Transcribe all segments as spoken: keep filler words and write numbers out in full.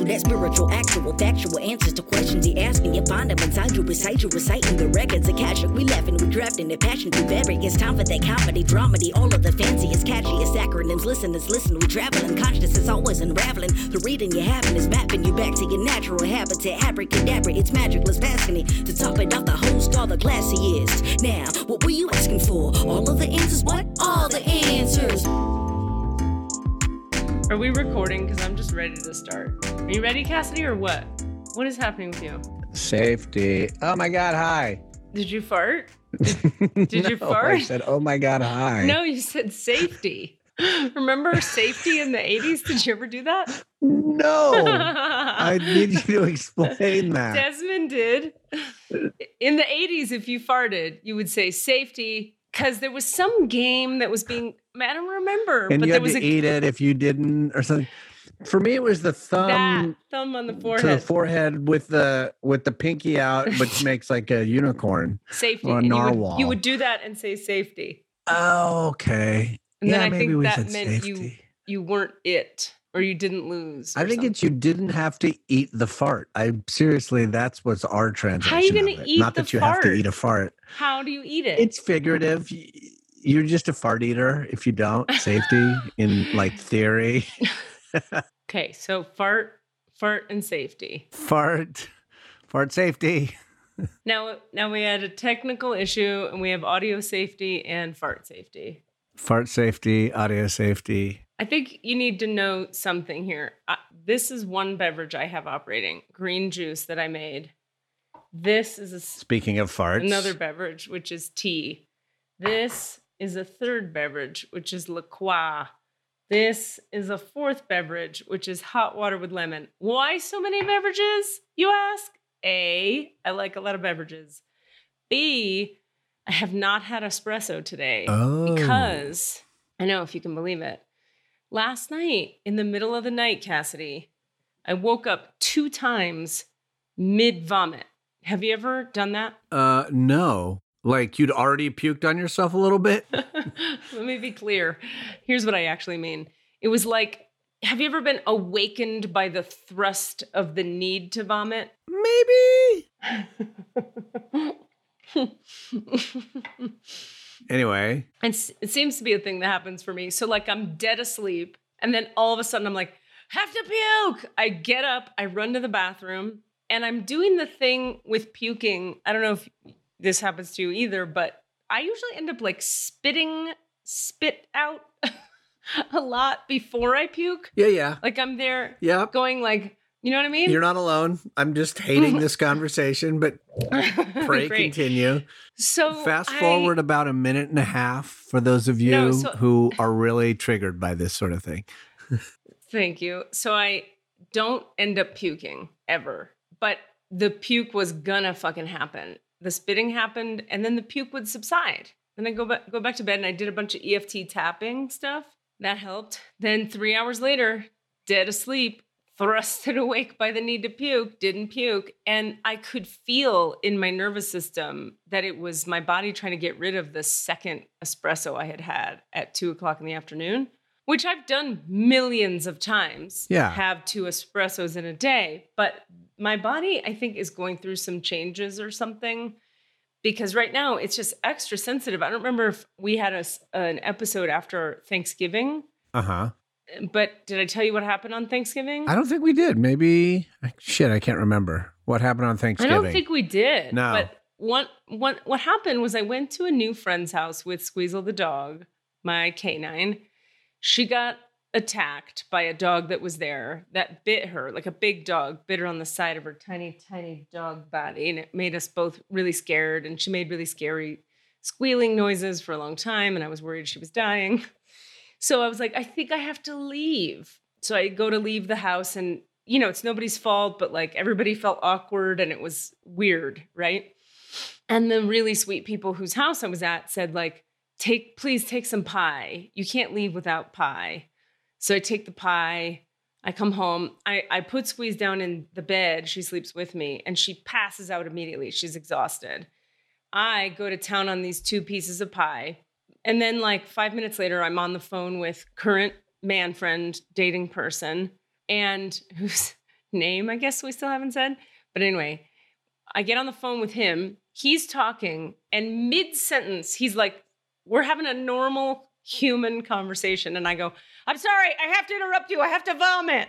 to that spiritual, actual, factual answers to questions you're asking. You find them inside you, recite you, reciting the records of cash. We laughing, we drafting the passion to vary. It's time for that comedy, dramedy, all of the fanciest, catchiest acronyms. Listeners, listen, we traveling. Conscious is always unraveling. The reading you're having is mapping you back to your natural habitat. Abracadabra, it's magic, let's passing it. To top it off, the host, all the classiest. Now, what were you asking for? All of the answers, what? All the answers. Are we recording? Because I'm just ready to start. Are you ready, Cassidy, or what? What is happening with you? Safety. Oh my God, hi. Did you fart? Did, did no, you fart? I said, oh my God, hi. No, you said safety. Remember safety in the eighties? Did you ever do that? No. I need you to explain that. Desmond did. In the eighties, if you farted, you would say safety, because there was some game that was being, I don't remember. And but you there had was to a, eat it if you didn't or something. For me, it was the thumb, that thumb on the forehead. to the forehead with the with the pinky out, which makes like a unicorn. Safety. Or a and you narwhal. would, you would do that and say safety. Oh, okay. And yeah, then I maybe think we that said meant safety. you you weren't it, or you didn't lose. I think something. it's you didn't have to eat the fart. I seriously, that's what's our translation. How are you going of to it. eat Not the that you fart? have to eat a fart. How do you eat it? It's figurative. You're just a fart eater if you don't. Safety in like theory. Okay, so fart, fart, and safety. Fart, fart safety. Now, now we had a technical issue, and we have audio safety and fart safety. Fart safety, audio safety. I think you need to know something here. Uh, this is one beverage I have operating, green juice that I made. This is a, Speaking of farts, another beverage, which is tea. This is a third beverage, which is La Croix. This is a fourth beverage, which is hot water with lemon. Why so many beverages, you ask? A, I like a lot of beverages. B, I have not had espresso today Oh. because, I know if you can believe it, last night, in the middle of the night, Cassidy, I woke up two times mid-vomit. Have you ever done that? Uh, no. Like you'd already puked on yourself a little bit? Let me be clear. Here's what I actually mean. It was like, have you ever been awakened by the thrust of the need to vomit? Maybe. Anyway. And s- it seems to be a thing that happens for me. So like I'm dead asleep and then all of a sudden I'm like, have to puke. I get up, I run to the bathroom and I'm doing the thing with puking. I don't know if this happens to you either, but I usually end up like spitting spit out a lot before I puke. Yeah, yeah. Like I'm there Yeah. going like, you know what I mean? You're not alone. I'm just hating this conversation, but pray Great. continue. So Fast I- forward about a minute and a half for those of you No, so- who are really triggered by this sort of thing. Thank you. So I don't end up puking ever, but the puke was gonna fucking happen. The spitting happened, and then the puke would subside. Then I go back go back to bed, and I did a bunch of E F T tapping stuff. That helped. Then three hours later, dead asleep, thrusted awake by the need to puke, didn't puke, and I could feel in my nervous system that it was my body trying to get rid of the second espresso I had had at two o'clock in the afternoon, which I've done millions of times. Yeah. Have two espressos in a day, but my body, I think, is going through some changes or something because right now it's just extra sensitive. I don't remember if we had a, an episode after Thanksgiving, Uh-huh. but did I tell you what happened on Thanksgiving? I don't think we did. Maybe, shit, I can't remember. What happened on I Thanksgiving? don't think we did. No. But one, one, what happened was I went to a new friend's house with Squeezel the dog, my canine. She got attacked by a dog that was there that bit her, like a big dog, bit her on the side of her tiny, tiny dog body. And it made us both really scared. And she made really scary squealing noises for a long time. And I was worried she was dying. So I was like, I think I have to leave. So I go to leave the house and, you know, it's nobody's fault, but like everybody felt awkward and it was weird, right? And the really sweet people whose house I was at said like, take, please take some pie. You can't leave without pie. So I take the pie, I come home, I, I put Squeeze down in the bed, she sleeps with me, and she passes out immediately. She's exhausted. I go to town on these two pieces of pie. And then like five minutes later, I'm on the phone with current man friend, dating person, and who's name, I guess we still haven't said. But anyway, I get on the phone with him. He's talking, and mid-sentence, he's like, we're having a normal human conversation. And I go, I'm sorry, I have to interrupt you. I have to vomit.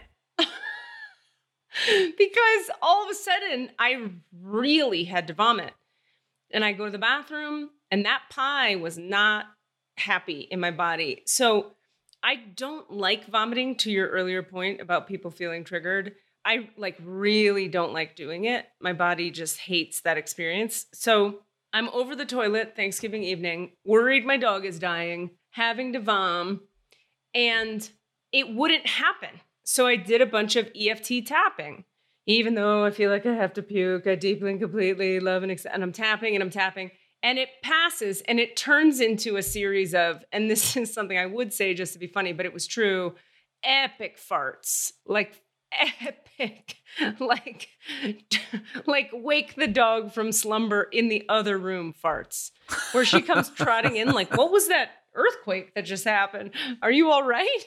Because all of a sudden, I really had to vomit. And I go to the bathroom, and that pie was not happy in my body. So I don't like vomiting, to your earlier point about people feeling triggered. I like really don't like doing it. My body just hates that experience. So I'm over the toilet Thanksgiving evening, worried my dog is dying, having to vom, and it wouldn't happen. So I did a bunch of E F T tapping. Even though I feel like I have to puke, I deeply and completely love and accept, and I'm tapping and I'm tapping, and it passes and it turns into a series of, and this is something I would say just to be funny, but it was true, epic farts, like epic, like, like wake the dog from slumber in the other room farts, where she comes trotting in like, what was that earthquake that just happened? Are you all right?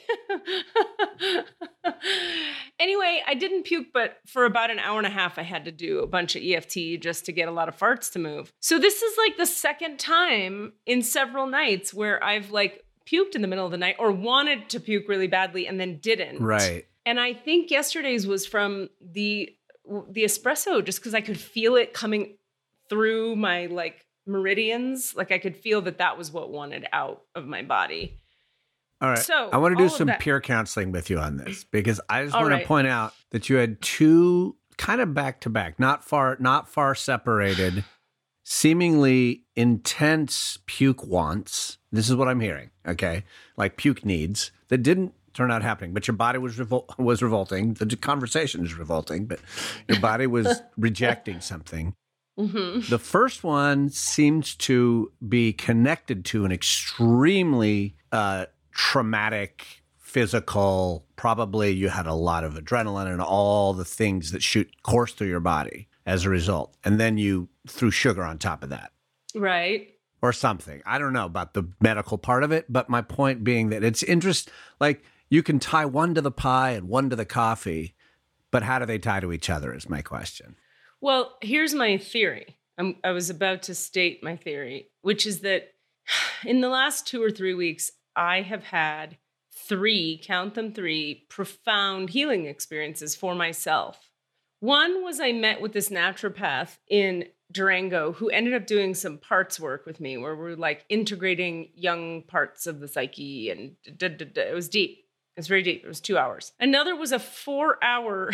Anyway, I didn't puke, but for about an hour and a half, I had to do a bunch of E F T just to get a lot of farts to move. So this is like the second time in several nights where I've like puked in the middle of the night or wanted to puke really badly and then didn't. Right. And I think yesterday's was from the the espresso, just because I could feel it coming through my like meridians. Like I could feel that that was what wanted out of my body. All right. So I want to do all of some that- peer counseling with you on this, because I just All want right. to point out that you had two kind of back to back, not far, not far separated, seemingly intense puke wants. This is what I'm hearing. Okay. Like puke needs that didn't turn out happening, but your body was revol- was revolting. The conversation is revolting, but your body was rejecting something. Mm-hmm. The first one seems to be connected to an extremely uh, traumatic, physical, probably you had a lot of adrenaline and all the things that shoot course through your body as a result. And then you threw sugar on top of that. Right. Or something. I don't know about the medical part of it, but my point being that it's interest, like you can tie one to the pie and one to the coffee, but how do they tie to each other is my question. Well, here's my theory. I'm, I was about to state my theory, which is that in the last two or three weeks, I have had three, count them three, profound healing experiences for myself. One was I met with this naturopath in Durango who ended up doing some parts work with me where we're like integrating young parts of the psyche, and da, da, da. It was deep. It was very deep. It was two hours. Another was a four hour,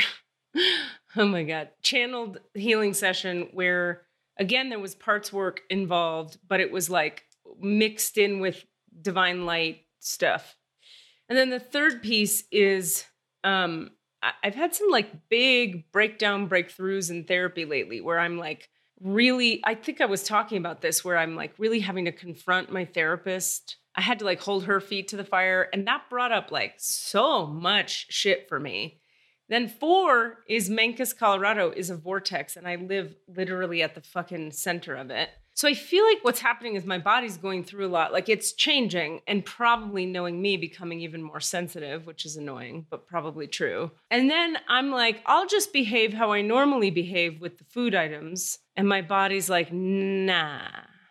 oh my God, channeled healing session where, again, there was parts work involved, but it was like mixed in with divine light stuff. And then the third piece is um, I- I've had some like big breakdown breakthroughs in therapy lately where I'm like really, I think I was talking about this, where I'm like really having to confront my therapist. I had to like hold her feet to the fire, and that brought up like so much shit for me. Then four is Mancos, Colorado is a vortex, and I live literally at the fucking center of it. So I feel like what's happening is my body's going through a lot. Like it's changing, and probably knowing me becoming even more sensitive, which is annoying, but probably true. And then I'm like, I'll just behave how I normally behave with the food items. And my body's like, nah.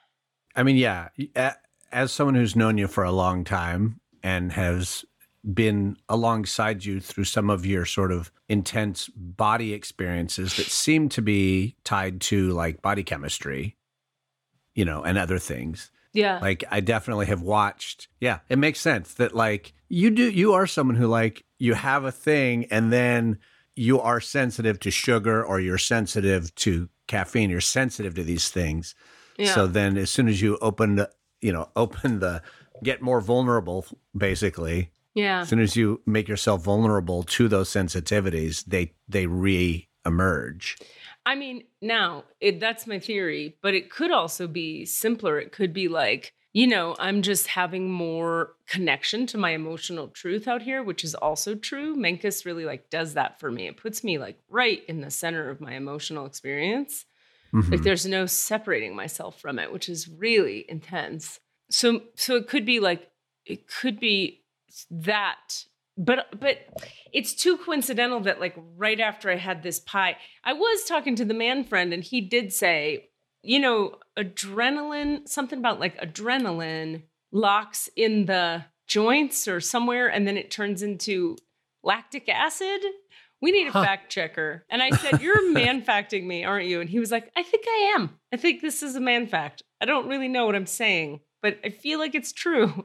I mean, yeah, a- as someone who's known you for a long time and has been alongside you through some of your sort of intense body experiences that seem to be tied to like body chemistry, you know, and other things. Yeah. Like I definitely have watched. Yeah, it makes sense that like you do, you are someone who like you have a thing and then you are sensitive to sugar or you're sensitive to caffeine. You're sensitive to these things. Yeah. So then as soon as you open the, you know, open the, get more vulnerable, basically. Yeah. As soon as you make yourself vulnerable to those sensitivities, they, they re-emerge. I mean, now it, that's my theory, but it could also be simpler. It could be like, you know, I'm just having more connection to my emotional truth out here, which is also true. Mancos really like does that for me. It puts me like right in the center of my emotional experience. Mm-hmm. Like there's no separating myself from it, which is really intense. So, so it could be like, it could be that But but it's too coincidental that like right after I had this pie, I was talking to the man friend and he did say, you know, adrenaline, something about like adrenaline locks in the joints or somewhere and then it turns into lactic acid. We need a huh. fact checker. And I said, you're man facting me, aren't you? And he was like, I think I am. I think this is a man fact. I don't really know what I'm saying, but I feel like it's true.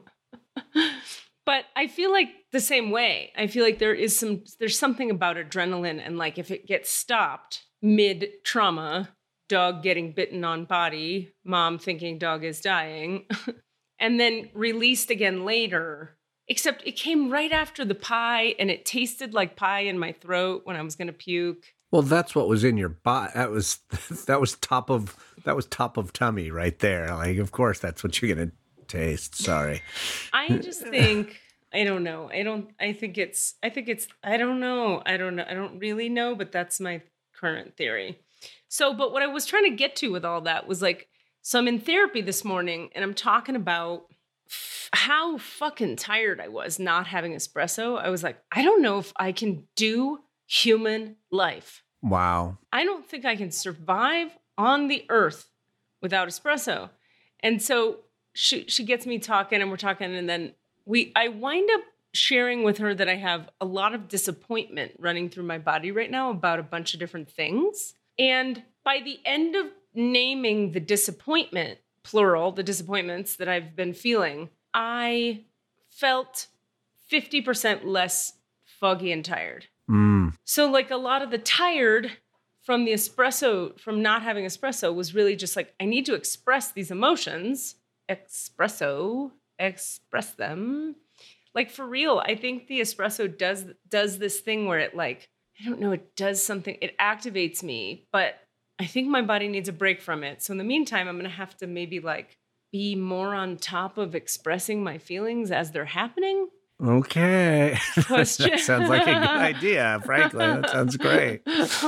But I feel like the same way. I feel like there is some, there's something about adrenaline and like if it gets stopped mid trauma, dog getting bitten on body, mom thinking dog is dying, and then released again later, except it came right after the pie and it tasted like pie in my throat when I was going to puke. Well, that's what was in your body. That was, that was top of, that was top of tummy right there. Like, of course, that's what you're going to taste. Sorry. I just think, I don't know. I don't, I think it's, I think it's, I don't know. I don't know. I don't really know, but that's my current theory. So, but what I was trying to get to with all that was like, so I'm in therapy this morning and I'm talking about f- how fucking tired I was not having espresso. I was like, I don't know if I can do human life. Wow. I don't think I can survive on the earth without espresso. And so she she gets me talking and we're talking and then we I wind up sharing with her that I have a lot of disappointment running through my body right now about a bunch of different things. And by the end of naming the disappointment, plural, the disappointments that I've been feeling, I felt fifty percent less foggy and tired. Mm. So like a lot of the tired from the espresso, from not having espresso was really just like, I need to express these emotions. Espresso, express them. Like for real, I think the espresso does does this thing where it like, I don't know, it does something, it activates me, but I think my body needs a break from it. So in the meantime, I'm going to have to maybe like be more on top of expressing my feelings as they're happening. Okay. Question. That sounds like a good idea, frankly. That sounds great.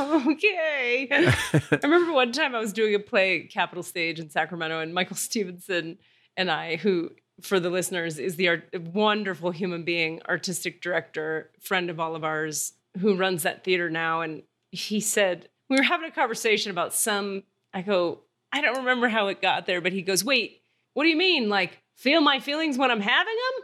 Okay. I remember one time I was doing a play at Capitol Stage in Sacramento, and Michael Stevenson and I, who, for the listeners, is the art- wonderful human being, artistic director, friend of all of ours, who runs that theater now. And he said, we were having a conversation about some, I go, I don't remember how it got there, but he goes, wait, what do you mean? Like, feel my feelings when I'm having them?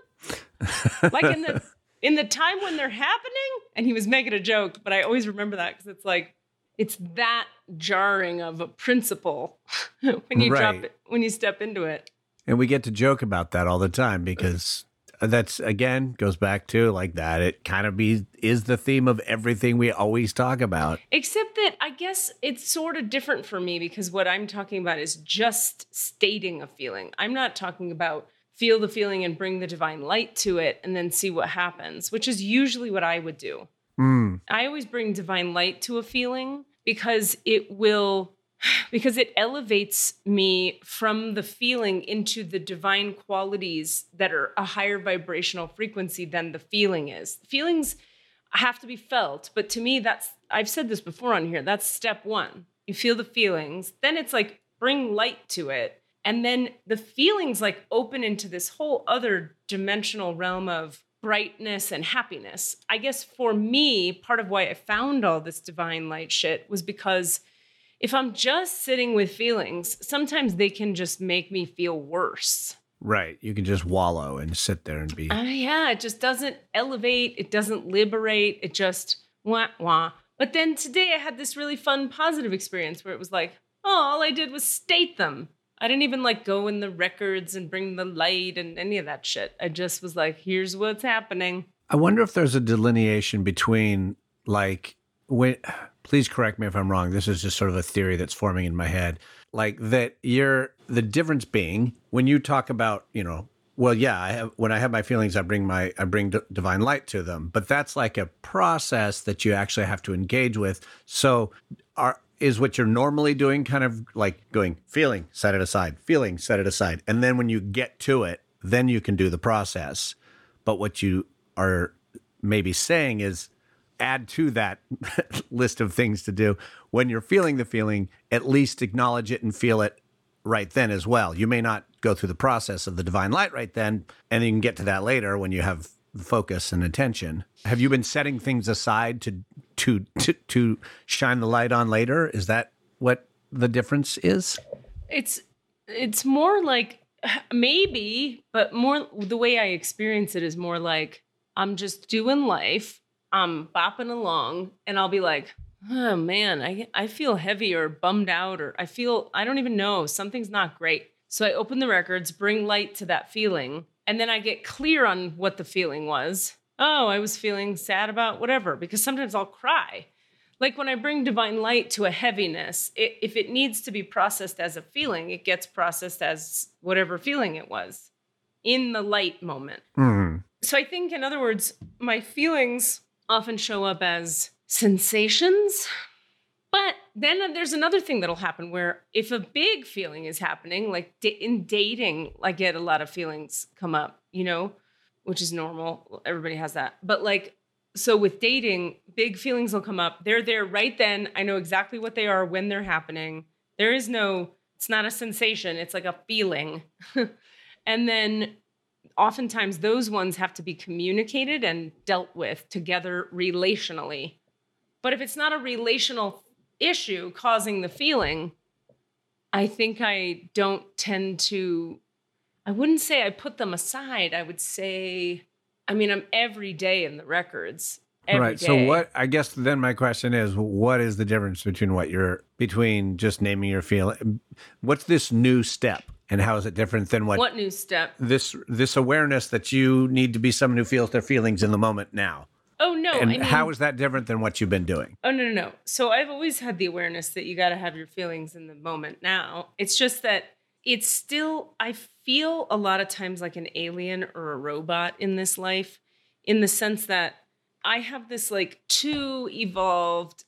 Like in the in the time when they're happening? And he was making a joke, but I always remember that because it's like, it's that jarring of a principle when you right. drop it, when you step into it. And we get to joke about that all the time because that's, again, goes back to like that. It kind of be is the theme of everything we always talk about. Except that I guess it's sort of different for me because what I'm talking about is just stating a feeling. I'm not talking about feel the feeling and bring the divine light to it and then see what happens, which is usually what I would do. Mm. I always bring divine light to a feeling because it will, because it elevates me from the feeling into the divine qualities that are a higher vibrational frequency than the feeling is. Feelings have to be felt, but to me, that's, I've said this before on here, that's step one. You feel the feelings, then it's like bring light to it. And then the feelings like open into this whole other dimensional realm of brightness and happiness. I guess for me, part of why I found all this divine light shit was because if I'm just sitting with feelings, sometimes they can just make me feel worse. Right. You can just wallow and sit there and be. Uh, yeah, it just doesn't elevate. It doesn't liberate. It just wah, wah. But then today I had this really fun, positive experience where it was like, oh, all I did was state them. I didn't even like go in the records and bring the light and any of that shit. I just was like, here's what's happening. I wonder if there's a delineation between like, when, please correct me if I'm wrong. This is just sort of a theory that's forming in my head. Like that you're, the difference being when you talk about, you know, well, yeah, I have, when I have my feelings, I bring my, I bring d- divine light to them, but that's like a process that you actually have to engage with. So are, is what you're normally doing kind of like going, feeling, set it aside, feeling, set it aside. And then when you get to it, then you can do the process. But what you are maybe saying is add to that list of things to do. When you're feeling the feeling, at least acknowledge it and feel it right then as well. You may not go through the process of the divine light right then, and you can get to that later when you have focus and attention. Have you been setting things aside to to to, to shine the light on later? Is that what the difference is? It's it's more like maybe, but more the way I experience it is more like I'm just doing life, I'm bopping along, and I'll be like, oh man, I I feel heavy or bummed out, or I feel, I don't even know, something's not great. So I open the records, bring light to that feeling, and then I get clear on what the feeling was. Oh, I was feeling sad about whatever, because sometimes I'll cry. Like when I bring divine light to a heaviness, it, if it needs to be processed as a feeling, it gets processed as whatever feeling it was in the light moment. Mm-hmm. So I think, in other words, my feelings often show up as sensations. But then there's another thing that'll happen where if a big feeling is happening, like in dating, I get a lot of feelings come up, you know, which is normal. Everybody has that. But like, so with dating, big feelings will come up. They're there right then. I know exactly what they are when they're happening. There is no, it's not a sensation. It's like a feeling. And then oftentimes those ones have to be communicated and dealt with together relationally. But if it's not a relational issue causing the feeling, I think I don't tend to, I wouldn't say I put them aside. I would say, I mean, I'm every day in the records. Every right. day. So what, I guess then my question is, what is the difference between what you're, between just naming your feeling? What's this new step? And how is it different than what? What new step? This this awareness that you need to be someone who feels their feelings in the moment now. Oh, no. And I mean, how is that different than what you've been doing? Oh, no, no, no. So I've always had the awareness that you got to have your feelings in the moment now. It's just that it's still, I feel a lot of times like an alien or a robot in this life, in the sense that I have this like too evolved,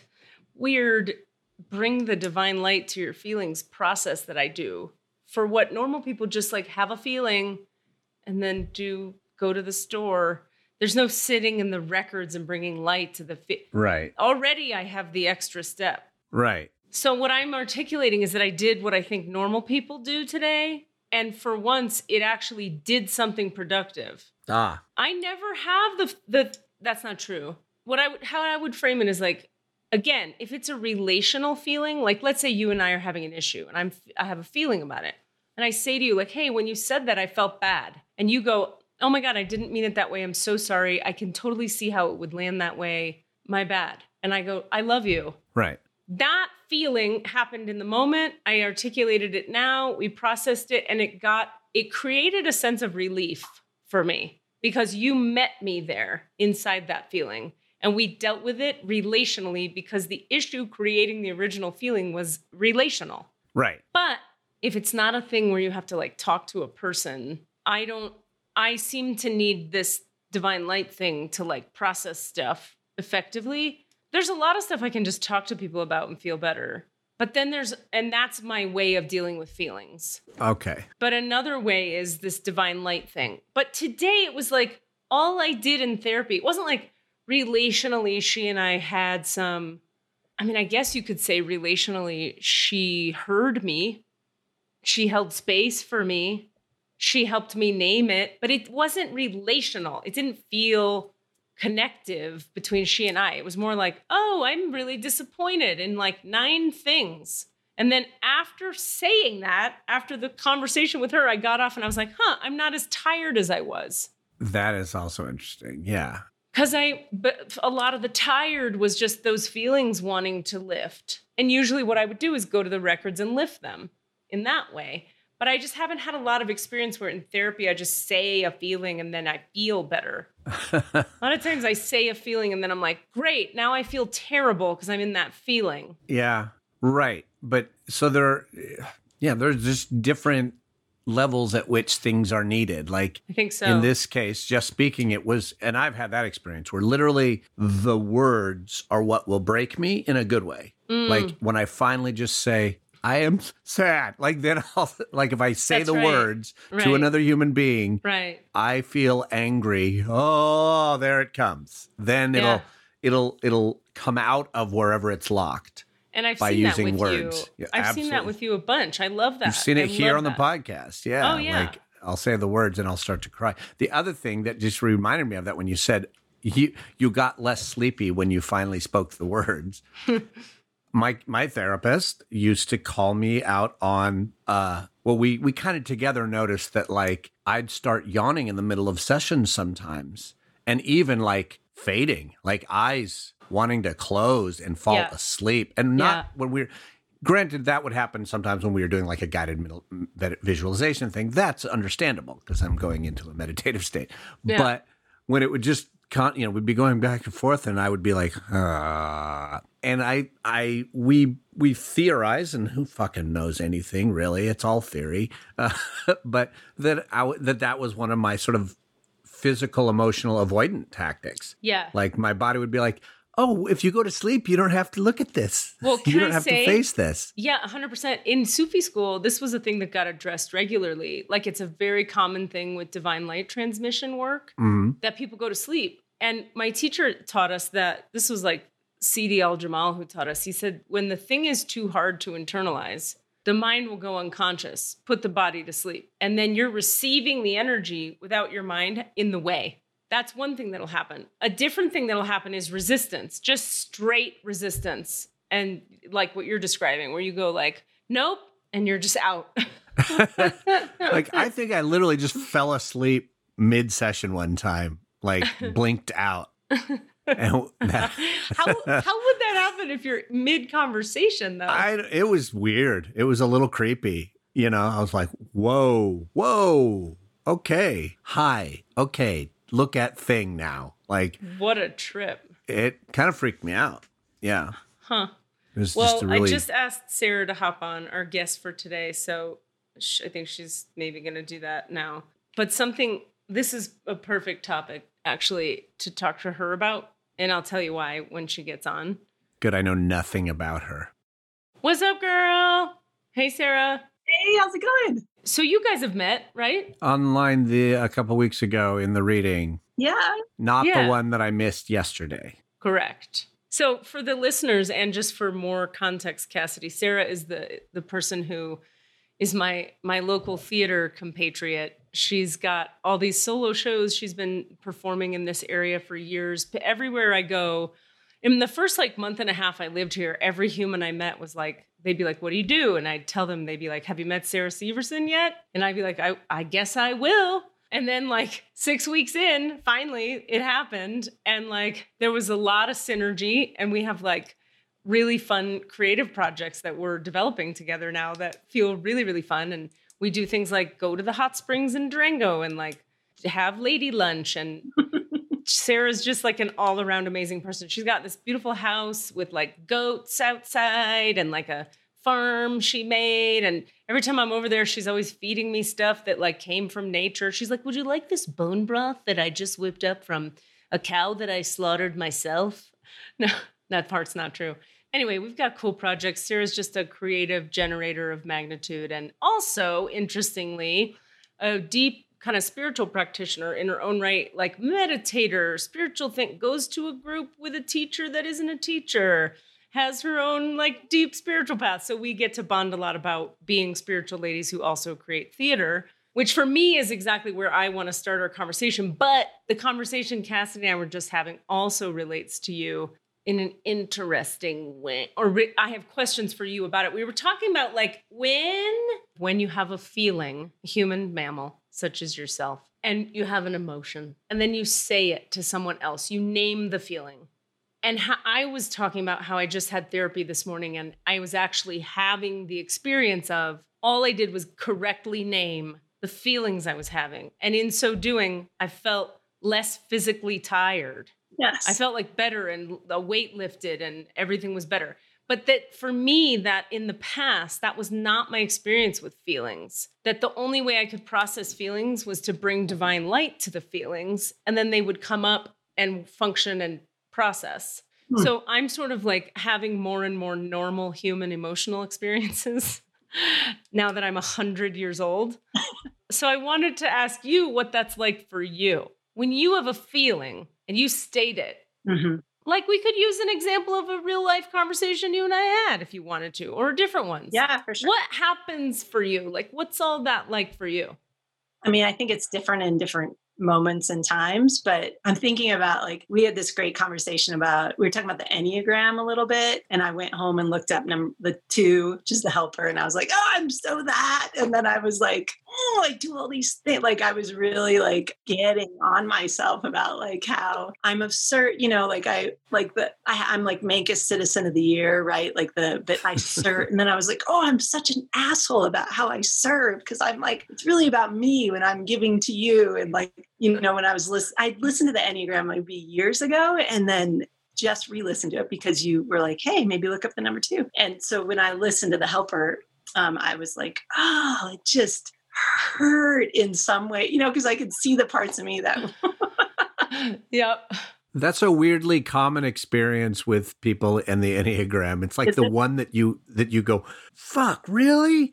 weird, bring the divine light to your feelings process that I do for what normal people just like have a feeling and then do go to the store. There's no sitting in the records and bringing light to the fi- Right. Already I have the extra step. Right. So what I'm articulating is that I did what I think normal people do today. And for once, it actually did something productive. Ah. I never have the, the that's not true. What I would, how I would frame it is like, again, if it's a relational feeling, like let's say you and I are having an issue and I'm, I have a feeling about it. And I say to you like, hey, when you said that, I felt bad. And you go, oh my God, I didn't mean it that way. I'm so sorry. I can totally see how it would land that way. My bad. And I go, I love you. Right. That feeling happened in the moment. I articulated it now. We processed it and it got, it created a sense of relief for me because you met me there inside that feeling. And we dealt with it relationally because the issue creating the original feeling was relational. Right. But if it's not a thing where you have to like talk to a person, I don't, I seem to need this divine light thing to like process stuff effectively. There's a lot of stuff I can just talk to people about and feel better. But then there's, and that's my way of dealing with feelings. Okay. But another way is this divine light thing. But today it was like, all I did in therapy, it wasn't like relationally she and I had some, I mean, I guess you could say relationally she heard me. She held space for me. She helped me name it, but it wasn't relational. It didn't feel connective between she and I. It was more like, oh, I'm really disappointed in like nine things. And then after saying that, after the conversation with her, I got off and I was like, huh, I'm not as tired as I was. That is also interesting. Yeah. Because I, but a lot of the tired was just those feelings wanting to lift. And usually what I would do is go to the records and lift them in that way. But I just haven't had a lot of experience where in therapy, I just say a feeling and then I feel better. A lot of times I say a feeling and then I'm like, great, now I feel terrible because I'm in that feeling. Yeah, right. But so there, yeah, there's just different levels at which things are needed. Like I think so. In this case, just speaking, it was, and I've had that experience where literally the words are what will break me in a good way. Mm. Like when I finally just say, I am sad. Like then I'll, like if I say That's the right. words Right. to another human being, Right. I feel angry. Oh, there it comes. Then it'll, Yeah. it'll, it'll come out of wherever it's locked. And I've By seen using that with words. you. Yeah, I've seen that absolutely. with you a bunch. I love that. You've seen it I here love on the that. podcast. Yeah. Oh, yeah. Like I'll say the words and I'll start to cry. The other thing that just reminded me of that when you said you you got less sleepy when you finally spoke the words. my my therapist used to call me out on uh well we we kind of together noticed that like I'd start yawning in the middle of sessions sometimes, and even like fading, like eyes wanting to close and fall Yeah. asleep. And not Yeah. when we're granted, that would happen sometimes when we were doing like a guided middle, visualization thing. That's understandable because I'm going into a meditative state. Yeah. But when it would just, con- you know, we'd be going back and forth, and I would be like, ah. And I, I, we, we theorize, and who fucking knows anything really? It's all theory. Uh, but that I, that that was one of my sort of physical, emotional avoidant tactics. Yeah. Like my body would be like, oh, if you go to sleep, you don't have to look at this. Well, can you don't I have say- to face this. Yeah, one hundred percent. In Sufi school, this was a thing that got addressed regularly. Like, it's a very common thing with divine light transmission work Mhm. that people go to sleep. And my teacher taught us that this was like Sidi Al-Jamal who taught us. He said, when the thing is too hard to internalize, the mind will go unconscious, put the body to sleep. And then you're receiving the energy without your mind in the way. That's one thing that'll happen. A different thing that'll happen is resistance, just straight resistance. And like what you're describing, where you go like, nope, and you're just out. Like, I think I literally just fell asleep mid-session one time, like blinked out. And that, how, how would that happen if you're mid-conversation, though? I, it was weird. It was a little creepy. You know, I was like, whoa, whoa, okay, hi, okay, look at thing now. Like, What a trip. it kind of freaked me out. Yeah. Huh. It was Well, just a really... I just asked Sarah to hop on, our guest for today, so sh- I think she's maybe going to do that now. But something, this is a perfect topic, actually, to talk to her about, and I'll tell you why when she gets on. Good, I know nothing about her. What's up, girl? Hey, Sarah. Hey, how's it going? So you guys have met, right? Online the a couple weeks ago in the reading, Yeah. not Yeah. the one that I missed yesterday. Correct. So for the listeners and just for more context, Cassidy, Sarah is the the person who is my my local theater compatriot. She's got all these solo shows. She's been performing in this area for years. But everywhere I go, in the first like month and a half I lived here, every human I met was like, they'd be like, what do you do? And I'd tell them, they'd be like, have you met Sarah Severson yet? And I'd be like, I, I guess I will. And then like six weeks in, finally it happened. And like, there was a lot of synergy, and we have like really fun creative projects that we're developing together now that feel really, really fun. And we do things like go to the hot springs in Durango and like have lady lunch. And Sarah's just like an all around amazing person. She's got this beautiful house with like goats outside and like a farm she made. And every time I'm over there, she's always feeding me stuff that like came from nature. She's like, would you like this bone broth that I just whipped up from a cow that I slaughtered myself? No, that part's not true. Anyway, we've got cool projects. Sarah's just a creative generator of magnitude. And also, interestingly, a deep kind of spiritual practitioner in her own right, like meditator, spiritual thing, goes to a group with a teacher that isn't a teacher, has her own like deep spiritual path. So we get to bond a lot about being spiritual ladies who also create theater, which for me is exactly where I want to start our conversation. But the conversation Cassidy and I were just having also relates to you in an interesting way. Or re- I have questions for you about it. We were talking about like when, when you have a feeling, a human mammal such as yourself, and you have an emotion, and then you say it to someone else, you name the feeling. And how, I was talking about how I just had therapy this morning, and I was actually having the experience of all I did was correctly name the feelings I was having. And in so doing, I felt less physically tired. Yes. I felt like better, and the weight lifted and everything was better. But that for me, that in the past, that was not my experience with feelings. That the only way I could process feelings was to bring divine light to the feelings, and then they would come up and function and process. Hmm. So I'm sort of like having more and more normal human emotional experiences now that I'm a hundred years old. So I wanted to ask you what that's like for you. When you have a feeling and you state it, mm-hmm. like we could use an example of a real life conversation you and I had if you wanted to, or different ones. Yeah, for sure. What happens for you? Like, what's all that like for you? I mean, I think it's different in different moments and times, but I'm thinking about like, we had this great conversation about, we were talking about the Enneagram a little bit. And I went home and looked up number the two, just the helper. And I was like, oh, I'm so that. And then I was like, oh, I do all these things. Like I was really like getting on myself about like how I'm absurd, you know, like I, like the, I, I'm like Mancus Citizen of the Year, right? Like the, but I serve. And then I was like, oh, I'm such an asshole about how I serve. Cause I'm like, it's really about me when I'm giving to you. And like, you know, when I was listening, I listened to the Enneagram maybe years ago and then just re-listened to it because you were like, hey, maybe look up the number two. And so when I listened to the helper, um, I was like, oh, it just hurt in some way, you know, because I could see the parts of me that. Yep. That's a weirdly common experience with people in the Enneagram. It's like Is the it? one that you that you go, fuck, really?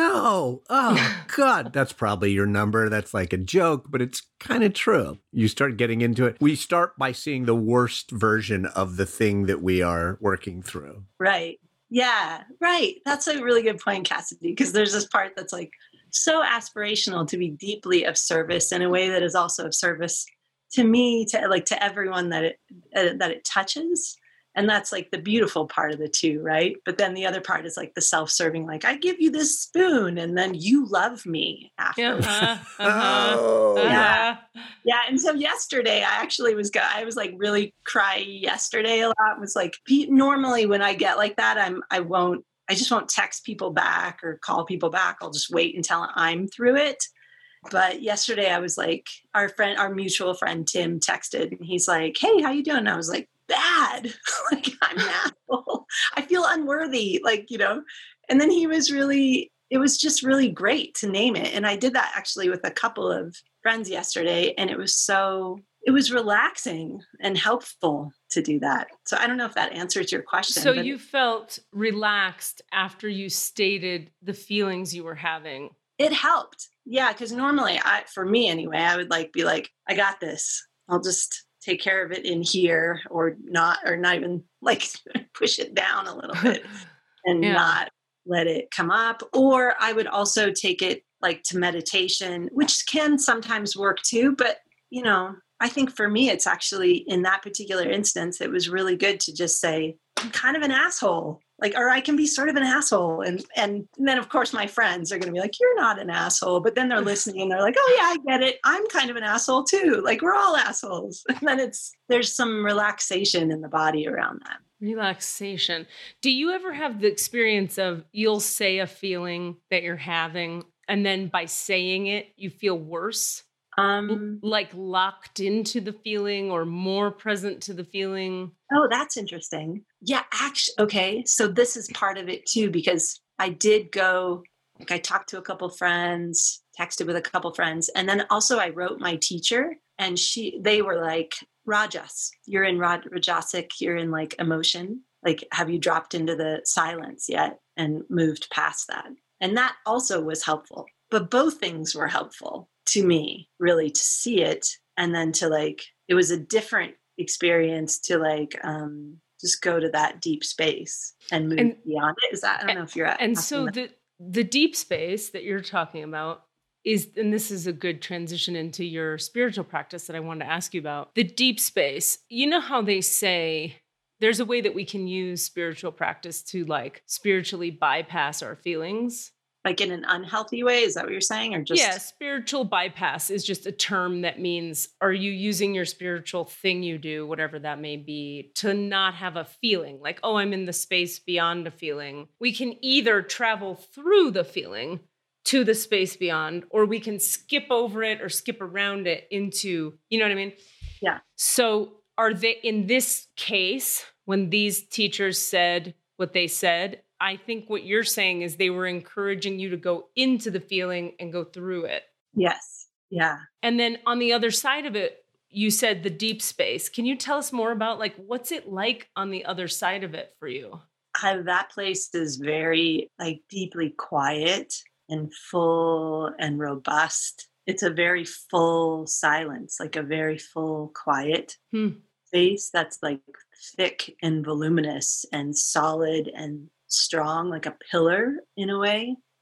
No. Oh, God. That's probably your number. That's like a joke, but it's kind of true. You start getting into it. We start by seeing the worst version of the thing that we are working through. Right. Yeah. Right. That's a really good point, Cassidy, because there's this part that's like so aspirational to be deeply of service in a way that is also of service to me, to like to everyone that it uh, that it touches. And that's like the beautiful part of the two, right? But then the other part is like the self-serving, like I give you this spoon and then you love me after. Yeah. Uh-huh. Uh-huh. Oh. Yeah. Yeah. And so yesterday I actually was, I was like really cry yesterday a lot. It was like, normally when I get like that, I'm, I won't, I just won't text people back or call people back. I'll just wait until I'm through it. But yesterday I was like, our friend, our mutual friend, Tim texted and he's like, hey, how you doing? And I was like, bad. Like I'm an asshole. I feel unworthy. Like, you know, and then he was really, it was just really great to name it. And I did that actually with a couple of friends yesterday. And it was so, it was relaxing and helpful to do that. So I don't know if that answers your question. So you felt relaxed after you stated the feelings you were having. It helped. Yeah. Cause normally I, for me anyway, I would like be like, I got this. I'll just take care of it in here or not, or not even like push it down a little bit and Yeah. not let it come up. Or I would also take it like to meditation, which can sometimes work too. But, you know, I think for me, it's actually in that particular instance, it was really good to just say, I'm kind of an asshole. Like, or I can be sort of an asshole. And, and then of course my friends are going to be like, you're not an asshole. But then they're listening and they're like, oh yeah, I get it. I'm kind of an asshole too. Like we're all assholes. And then it's, there's some relaxation in the body around that. Relaxation. Do you ever have the experience of you'll say a feeling that you're having and then by saying it, you feel worse? Um, Like locked into the feeling or more present to the feeling? Oh, that's interesting. Yeah, actually, okay. So this is part of it too, because I did go, like I talked to a couple friends, texted with a couple friends, and then also I wrote my teacher and she, they were like, Rajas, you're in Raj, Rajasic, you're in like emotion. Like, have you dropped into the silence yet and moved past that? And that also was helpful, but both things were helpful to me, really, to see it. And then to like, it was a different experience to like, um, just go to that deep space and move And- beyond it. Is that, I don't know if you're And asking so that. the the deep space that you're talking about is, and this is a good transition into your spiritual practice that I wanted to ask you about. The deep space, you know how they say there's a way that we can use spiritual practice to like spiritually bypass our feelings. Like in an unhealthy way? Is that what you're saying? Or just, Yeah, spiritual bypass is just a term that means, are you using your spiritual thing you do, whatever that may be, to not have a feeling like, oh, I'm in the space beyond a feeling. We can either travel through the feeling to the space beyond, or we can skip over it or skip around it into, you know what I mean? Yeah. So are they, in this case, when these teachers said what they said, I think what you're saying is they were encouraging you to go into the feeling and go through it. yes. Yeah. And then on the other side of it, you said the deep space. Can you tell us more about like, what's it like on the other side of it for you? I, that place is very like deeply quiet and full and robust. It's a very full silence, like a very full quiet Hmm. space that's like thick and voluminous and solid and strong, like a pillar in a way.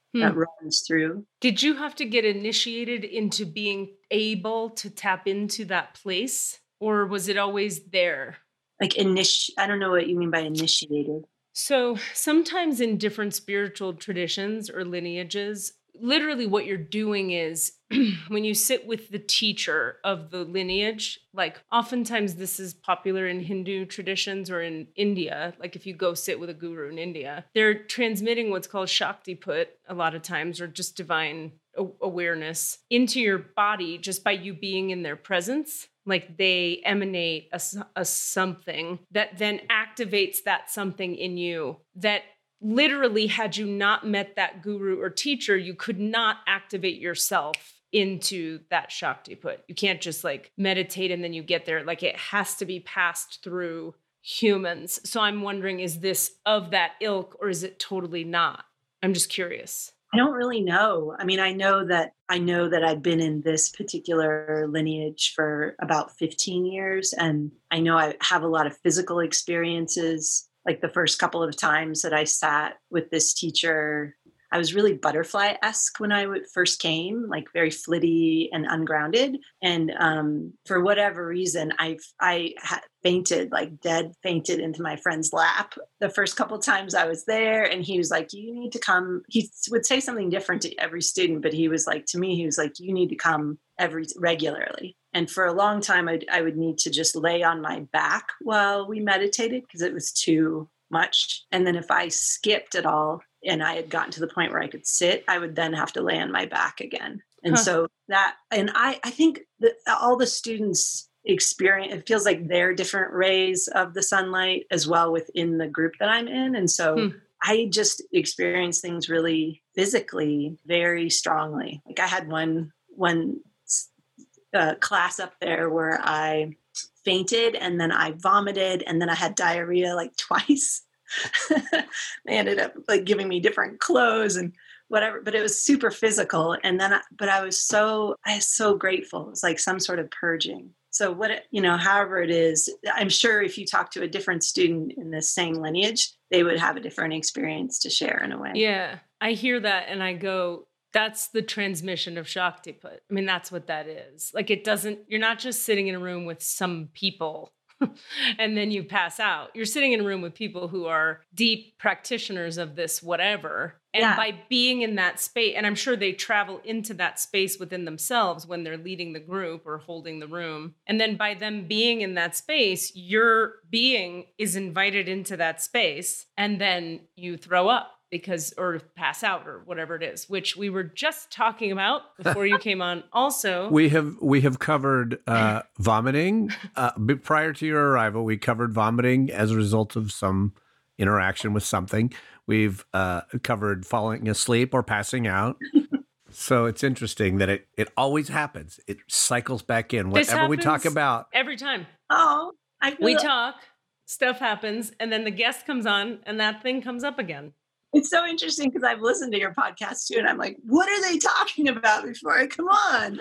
Hmm. that runs through. Did you have to get initiated into being able to tap into that place, or was it always there? Like initi- I don't know what you mean by initiated. So sometimes in different spiritual traditions or lineages, literally what you're doing is when you sit with the teacher of the lineage, like oftentimes this is popular in Hindu traditions or in India. Like if you go sit with a guru in India, they're transmitting what's called Shaktiput a lot of times, or just divine a- awareness into your body just by you being in their presence. Like they emanate a, a something that then activates that something in you that literally, had you not met that guru or teacher, you could not activate yourself into that Shaktiput. You can't just like meditate and then you get there. Like it has to be passed through humans. So I'm wondering, is this of that ilk or is it totally not? I'm just curious. I don't really know. I mean, I know that I know that I've been in this particular lineage for about fifteen years, and I know I have a lot of physical experiences. Like the first couple of times that I sat with this teacher, I was really butterfly-esque when I first came, like very flitty and ungrounded. And um, for whatever reason, I I had fainted, like dead fainted into my friend's lap the first couple of times I was there. And he was like, you need to come. He would say something different to every student, but he was like, to me, he was like, you need to come every regularly. And for a long time, I'd, I would need to just lay on my back while we meditated because it was too much. And then if I skipped at all and I had gotten to the point where I could sit, I would then have to lay on my back again. And huh. so that, and I, I think that all the students experience, it feels like they're different rays of the sunlight as well within the group that I'm in. And so hmm. I just experience things really physically very strongly. Like I had one, one uh, class up there where I fainted and then I vomited and then I had diarrhea like twice. They ended up like giving me different clothes and whatever, but it was super physical. And then, I, but I was so, I was so grateful. It was like some sort of purging. So what, it, you know, however it is, I'm sure if you talk to a different student in the same lineage, they would have a different experience to share in a way. Yeah, I hear that and I go, that's the transmission of Shaktiput. I mean, that's what that is. Like it doesn't, you're not just sitting in a room with some people and then you pass out. You're sitting in a room with people who are deep practitioners of this whatever. And yeah. by being in that space, and I'm sure they travel into that space within themselves when they're leading the group or holding the room. And then by them being in that space, your being is invited into that space and then you throw up. Because, or pass out or whatever it is, which we were just talking about before you came on. Also, we have we have covered uh, vomiting uh, prior to your arrival. We covered vomiting as a result of some interaction with something. We've uh, covered falling asleep or passing out. So it's interesting that it it always happens. It cycles back in. Whatever we talk about every time. Oh, I feel we like- talk, stuff happens, and then the guest comes on, and that thing comes up again. It's so interesting because I've listened to your podcast too, and I'm like, what are they talking about before? Come on.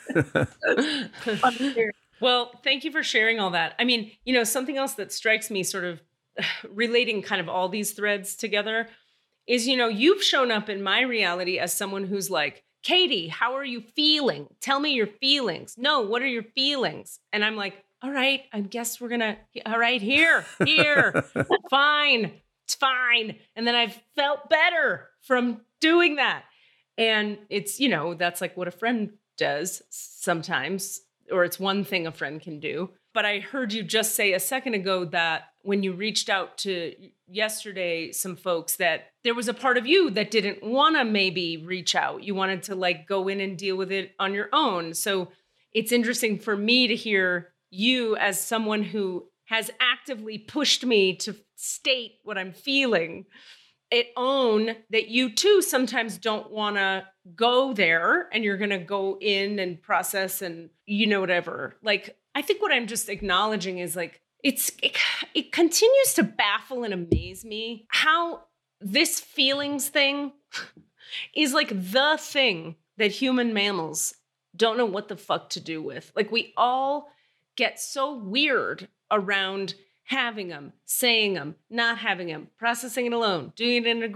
Well, thank you for sharing all that. I mean, you know, something else that strikes me sort of relating kind of all these threads together is, you know, you've shown up in my reality as someone who's like, Katie, how are you feeling? Tell me your feelings. No, what are your feelings? And I'm like, all right, I guess we're going to, all right, here, here, fine. It's fine. And then I've felt better from doing that. And it's, you know, that's like what a friend does sometimes, or it's one thing a friend can do. But I heard you just say a second ago that when you reached out to yesterday, some folks, that there was a part of you that didn't want to maybe reach out. You wanted to like go in and deal with it on your own. So it's interesting for me to hear you as someone who has actively pushed me to state what I'm feeling, it own that you too sometimes don't want to go there and you're going to go in and process and, you know, whatever. Like, I think what I'm just acknowledging is like, it's, it, it continues to baffle and amaze me how this feelings thing is like the thing that human mammals don't know what the fuck to do with. Like we all get so weird around having them, saying them, not having them, processing it alone, doing it in a group,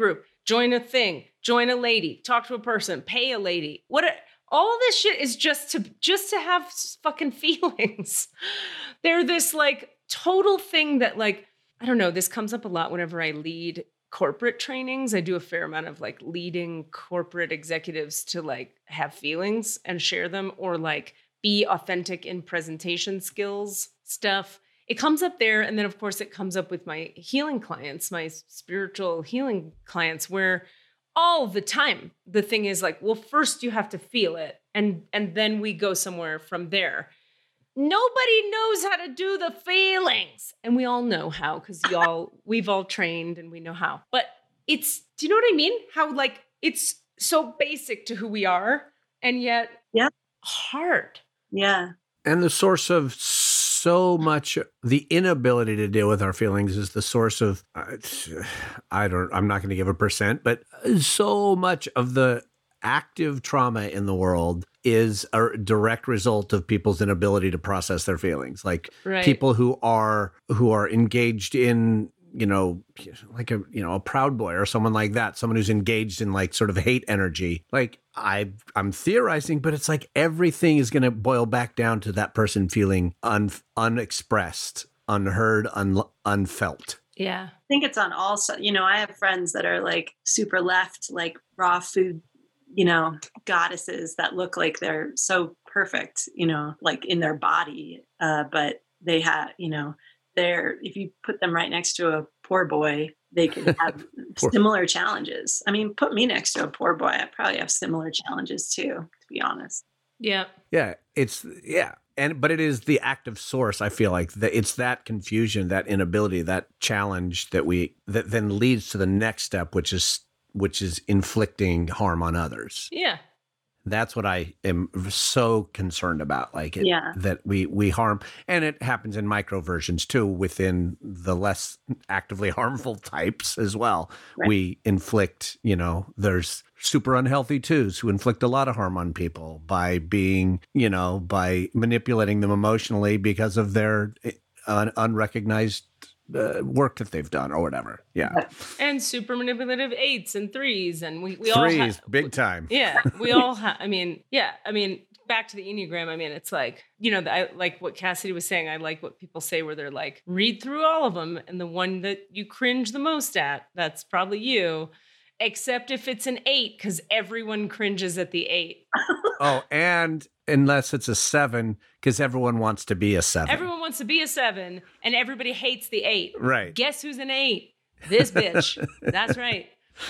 join a thing, join a lady, talk to a person, pay a lady. What are, all of this shit is just to just to have fucking feelings. They're this like total thing that like, I don't know, this comes up a lot whenever I lead corporate trainings. I do a fair amount of like leading corporate executives to like have feelings and share them, or like be authentic in presentation skills stuff. It comes up there. And then of course it comes up with my healing clients, my spiritual healing clients, where all the time the thing is like, well, first you have to feel it. And, and then we go somewhere from there. Nobody knows how to do the feelings. And we all know how, because y'all, we've all trained and we know how. But it's, do you know what I mean? How like, it's so basic to who we are and yet yeah. hard. Yeah. And the source of so much, the inability to deal with our feelings is the source of, I don't, I'm not going to give a percent, but so much of the active trauma in the world is a direct result of people's inability to process their feelings. Like right. people who are, who are engaged in, you know, like a, you know, a Proud Boy or someone like that, someone who's engaged in like sort of hate energy. Like I, I'm theorizing, but it's like everything is going to boil back down to that person feeling un, unexpressed, unheard, un, unfelt. Yeah. I think it's on all sides. You know, I have friends that are like super left, like raw food, you know, goddesses that look like they're so perfect, you know, like in their body. Uh, but they have, you know, they're, if you put them right next to a poor boy, they could have similar challenges. I mean, put me next to a poor boy, I probably have similar challenges too, to be honest. Yeah. Yeah. It's, yeah. And, but it is the active source. I feel like that it's that confusion, that inability, that challenge that we, that then leads to the next step, which is, which is inflicting harm on others. Yeah. That's what I am so concerned about. Like it, yeah. that we, we harm, and it happens in micro versions too, within the less actively harmful types as well. Right. We inflict, you know, there's super unhealthy twos who inflict a lot of harm on people by being, you know, by manipulating them emotionally because of their un- unrecognized Uh, work that they've done or whatever. Yeah. And super manipulative eights and threes. And we, we threes, all have big time. Yeah. We all have, I mean, yeah. I mean, back to the Enneagram. I mean, it's like, you know, I like what Cassidy was saying. I like what people say where they're like, read through all of them. And the one that you cringe the most at, that's probably you. Except if it's an eight, because everyone cringes at the eight. Oh, and unless it's a seven, because everyone wants to be a seven. Everyone wants to be a seven, and everybody hates the eight. Right. Guess who's an eight? This bitch. That's right.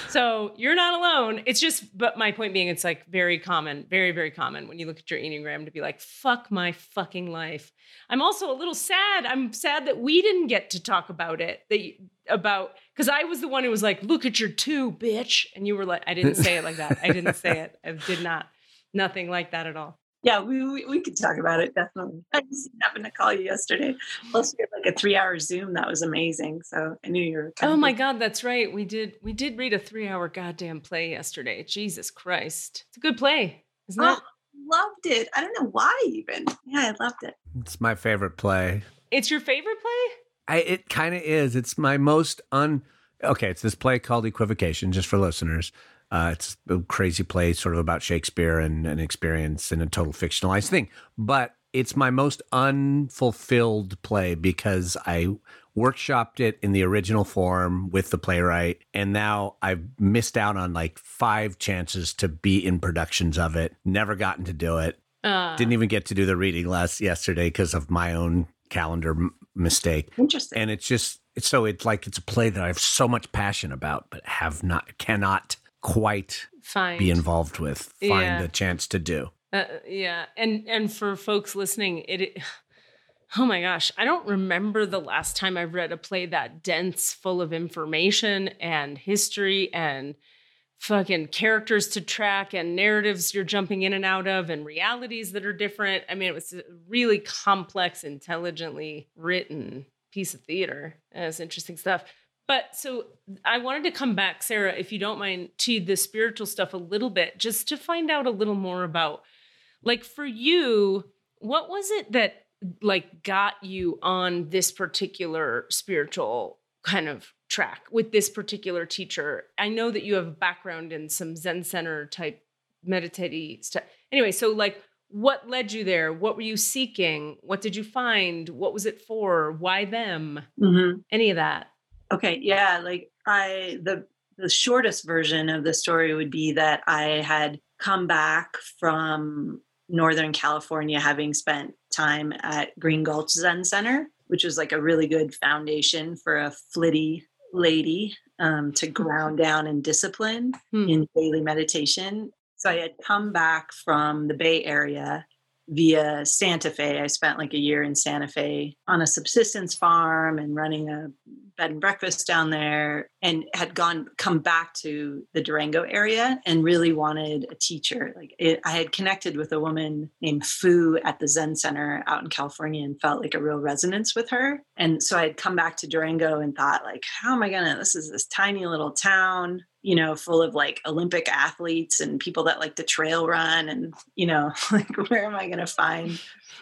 So you're not alone. It's just, but my point being, it's like very common, very, very common when you look at your Enneagram to be like, fuck my fucking life. I'm also a little sad. I'm sad that we didn't get to talk about it, that you, about, because I was the one who was like, look at your two, bitch. And you were like, I didn't say it like that. I didn't say it. I did not. Nothing like that at all. Yeah, we, we we could talk about it, definitely. I just happened to call you yesterday. Plus, we had like a three-hour Zoom. That was amazing. So I knew you were. Oh my God, that's right. We did we did read a three-hour goddamn play yesterday. Jesus Christ, it's a good play, isn't oh, it? Loved it. I don't know why even. Yeah, I loved it. It's my favorite play. It's your favorite play? I, it kind of is. It's my most un. Okay, it's this play called Equivocation, just for listeners. Uh, it's a crazy play sort of about Shakespeare and an experience in a total fictionalized thing. But it's my most unfulfilled play because I workshopped it in the original form with the playwright. And now I've missed out on like five chances to be in productions of it. Never gotten to do it. Uh, Didn't even get to do the reading last yesterday because of my own calendar m- mistake. Interesting. And it's just, it's so it's like, it's a play that I have so much passion about, but have not, cannot quite find. be involved with, find yeah. a chance to do. Uh, yeah. And, and for folks listening, it, it, oh my gosh, I don't remember the last time I read a play that dense, full of information and history and fucking characters to track and narratives you're jumping in and out of and realities that are different. I mean, it was a really complex, intelligently written piece of theater. And it's interesting stuff. But so I wanted to come back, Sarah, if you don't mind, to the spiritual stuff a little bit, just to find out a little more about, like, for you, what was it that, like, got you on this particular spiritual kind of track with this particular teacher? I know that you have a background in some Zen center type meditative stuff. Anyway, so like, what led you there? What were you seeking? What did you find? What was it for? Why them? Mm-hmm. Any of that? Okay. Yeah. Like I, the, the shortest version of the story would be that I had come back from Northern California, having spent time at Green Gulch Zen Center, which was like a really good foundation for a flitty lady um, to ground down in discipline hmm. in daily meditation. So I had come back from the Bay Area via Santa Fe. I spent like a year in Santa Fe on a subsistence farm and running a bed and breakfast down there, and had gone, come back to the Durango area and really wanted a teacher. Like it, I had connected with a woman named Fu at the Zen Center out in California and felt like a real resonance with her. And so I had come back to Durango and thought like, how am I going to, this is this tiny little town, you know, full of like Olympic athletes and people that like to trail run. And, you know, like, where am I going to find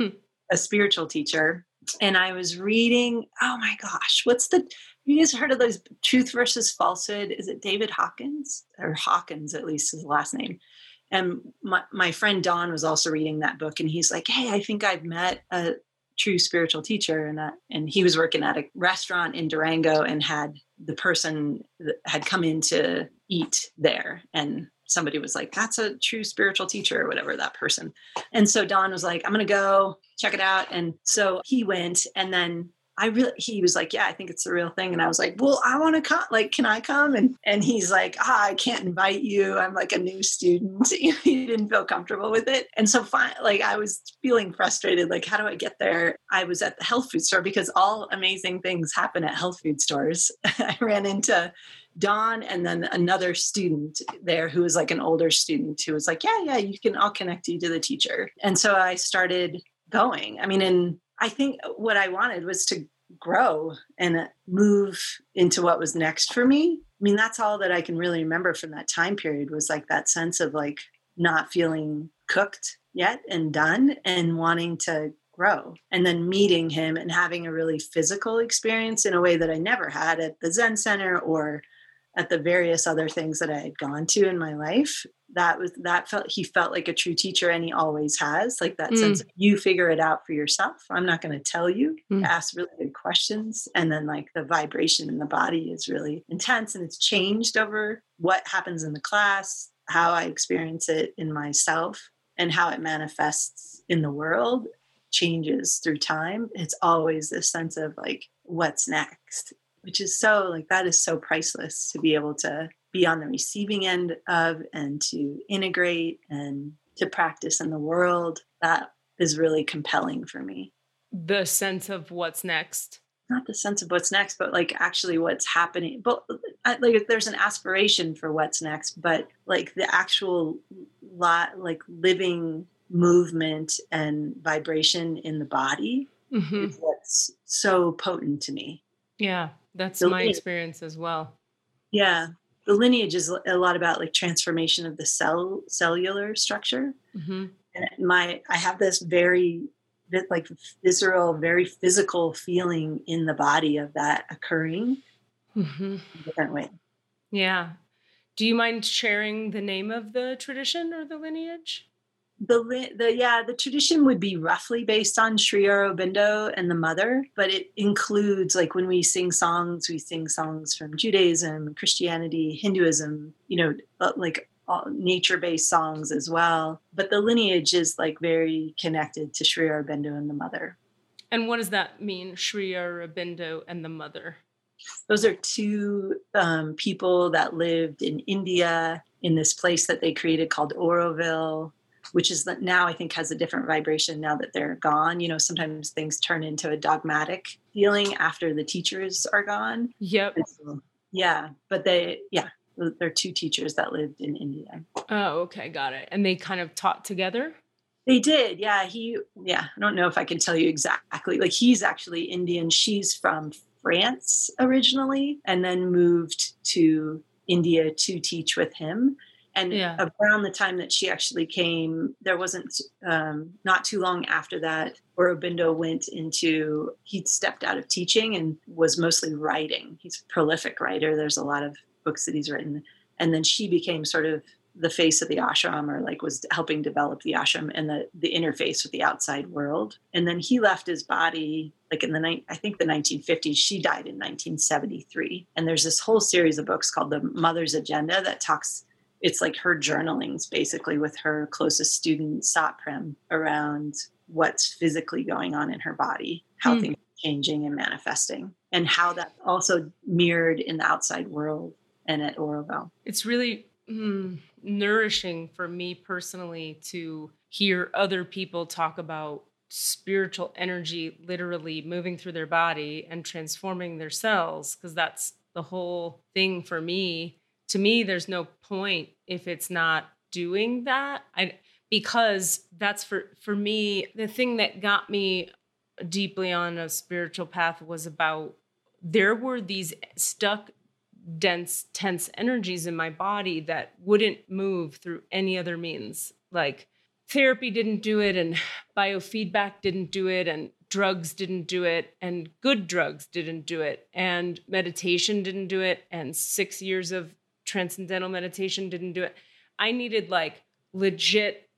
a spiritual teacher? And I was reading, oh my gosh, what's the, you guys heard of those Truth versus Falsehood? Is it David Hawkins or Hawkins, at least his last name? And my, my friend Don was also reading that book, and he's like, hey, I think I've met a true spiritual teacher. And that, and he was working at a restaurant in Durango and had the person that had come in to eat there. And somebody was like, that's a true spiritual teacher or whatever, that person. And so Don was like, I'm going to go check it out. And so he went, and then I really, he was like, yeah, I think it's the real thing. And I was like, well, I want to come, like, can I come? And, and he's like, ah, I can't invite you. I'm like a new student. He didn't feel comfortable with it. And so fine, like I was feeling frustrated. Like, how do I get there? I was at the health food store because all amazing things happen at health food stores. I ran into Don and then another student there who was like an older student who was like, yeah, yeah, you can, I'll connect you to the teacher. And so I started going. I mean, and I think what I wanted was to grow and move into what was next for me. I mean, that's all that I can really remember from that time period, was like that sense of like not feeling cooked yet and done and wanting to grow, and then meeting him and having a really physical experience in a way that I never had at the Zen Center or at the various other things that I had gone to in my life. That was, that felt, he felt like a true teacher, and he always has, like that mm. sense of you figure it out for yourself. I'm not going to tell you, mm. ask really good questions. And then like the vibration in the body is really intense, and it's changed over what happens in the class, how I experience it in myself, and how it manifests in the world changes through time. It's always this sense of like, what's next? Which is so like, that is so priceless to be able to be on the receiving end of, and to integrate and to practice in the world. That is really compelling for me. The sense of what's next. Not the sense of what's next, but like actually what's happening. But like there's an aspiration for what's next, but like the actual lot, like living movement and vibration in the body mm-hmm. is what's so potent to me. Yeah. That's the my lineage, experience as well. Yeah. The lineage is a lot about like transformation of the cell cellular structure. Mm-hmm. And my, I have this very like visceral, very physical feeling in the body of that occurring mm-hmm. in a different way. Yeah. Do you mind sharing the name of the tradition or the lineage? The, the yeah, the tradition would be roughly based on Sri Aurobindo and the mother, but it includes, like when we sing songs, we sing songs from Judaism, Christianity, Hinduism, you know, like all nature-based songs as well. But the lineage is like very connected to Sri Aurobindo and the mother. And what does that mean, Sri Aurobindo and the mother? Those are two um, people that lived in India in this place that they created called Auroville, which is that now I think has a different vibration now that they're gone. You know, sometimes things turn into a dogmatic feeling after the teachers are gone. Yep. So, yeah. But they, yeah, they're two teachers that lived in India. Oh, okay. Got it. And they kind of taught together? They did. Yeah. He, yeah. I don't know if I can tell you exactly. Like he's actually Indian. She's from France originally, and then moved to India to teach with him. And Yeah. around the time that she actually came, there wasn't um, not too long after that, Aurobindo went into, he stepped out of teaching and was mostly writing. He's a prolific writer. There's a lot of books that he's written. And then she became sort of the face of the ashram, or like was helping develop the ashram and the, the interface with the outside world. And then he left his body like in the, ni- I think the nineteen fifties, she died in nineteen seventy-three. And there's this whole series of books called The Mother's Agenda that talks, it's like her journalings basically with her closest student, Satprem, around what's physically going on in her body, how Mm. things are changing and manifesting, and how that's also mirrored in the outside world and at Auroville. It's really mm, nourishing for me personally to hear other people talk about spiritual energy literally moving through their body and transforming their cells, because that's the whole thing for me. To me, there's no point if it's not doing that. I because that's for for me, the thing that got me deeply on a spiritual path was about, there were these stuck, dense, tense energies in my body that wouldn't move through any other means. Like therapy didn't do it, and biofeedback didn't do it, and drugs didn't do it, and good drugs didn't do it, and meditation didn't do it, and six years of transcendental meditation didn't do it. I needed like legit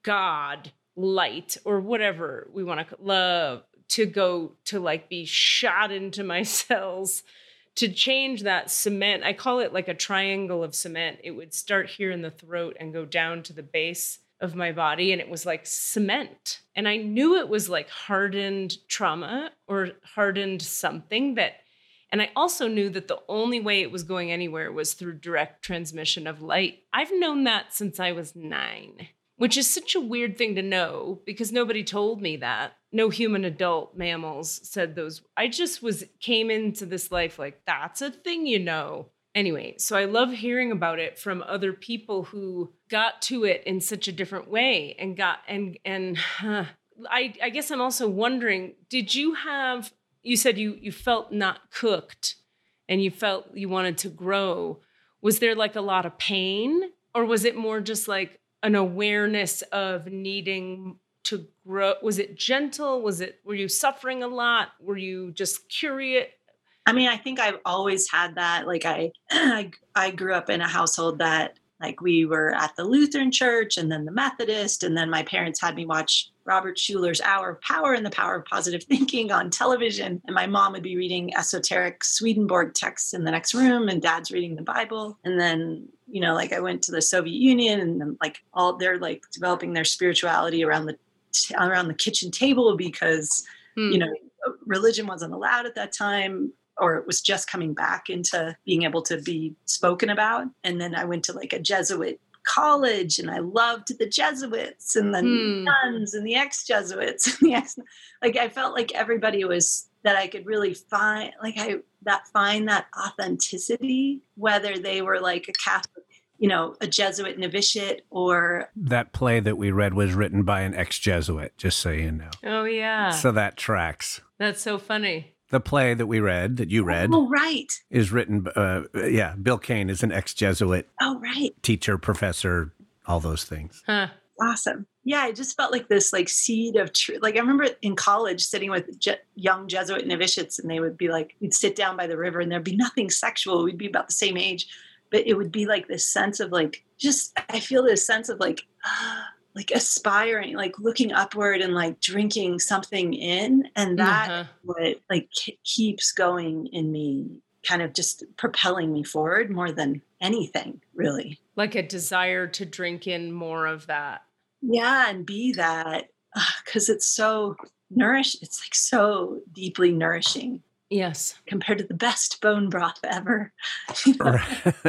God, light, or whatever we want to love, to go to like be shot into my cells to change that cement. I call it like a triangle of cement. It would start here in the throat and go down to the base of my body. And it was like cement. And I knew it was like hardened trauma or hardened something that, and I also knew that the only way it was going anywhere was through direct transmission of light. I've known that since I was nine, which is such a weird thing to know because nobody told me that. No human adult mammals said those. I just was came into this life like, that's a thing, you know. Anyway, so I love hearing about it from other people who got to it in such a different way and got, and, and huh, I, I guess I'm also wondering, did you have, you said you, you felt not cooked and you felt you wanted to grow. Was there like a lot of pain, or was it more just like an awareness of needing to grow? Was it gentle? Was it, were you suffering a lot? Were you just curious? I mean, I think I've always had that. Like I, I, I grew up in a household that like we were at the Lutheran church and then the Methodist. And then my parents had me watch Robert Schuller's Hour of Power and the Power of Positive Thinking on television. And my mom would be reading esoteric Swedenborg texts in the next room, and dad's reading the Bible. And then, you know, like I went to the Soviet Union, and then like all they're like developing their spirituality around the, around the kitchen table because, Hmm. you know, religion wasn't allowed at that time, or it was just coming back into being able to be spoken about. And then I went to like a Jesuit college, and I loved the Jesuits and the Hmm. nuns and the ex-Jesuits. And the ex- like I felt like everybody was, that I could really find, like I that find that authenticity, whether they were like a Catholic, you know, a Jesuit novitiate, or That play that we read was written by an ex-Jesuit, just so you know. Oh, yeah. So that tracks. That's so funny. The play that we read, that you read, oh right, is written, uh, yeah, Bill Kane is an ex-Jesuit oh right, teacher, professor, all those things. Huh. awesome. Yeah, I just felt like this like seed of truth. Like I remember in college sitting with Je- young Jesuit novitiates, and they would be like, we'd sit down by the river, and there'd be nothing sexual. We'd be about the same age, but it would be like this sense of like, just, I feel this sense of like, like aspiring, like looking upward and like drinking something in. And that Uh-huh. is what like k- keeps going in me, kind of just propelling me forward more than anything, really. Like a desire to drink in more of that. Yeah, and be that, because it's so nourish. It's like so deeply nourishing Yes. compared to the best bone broth ever. You know?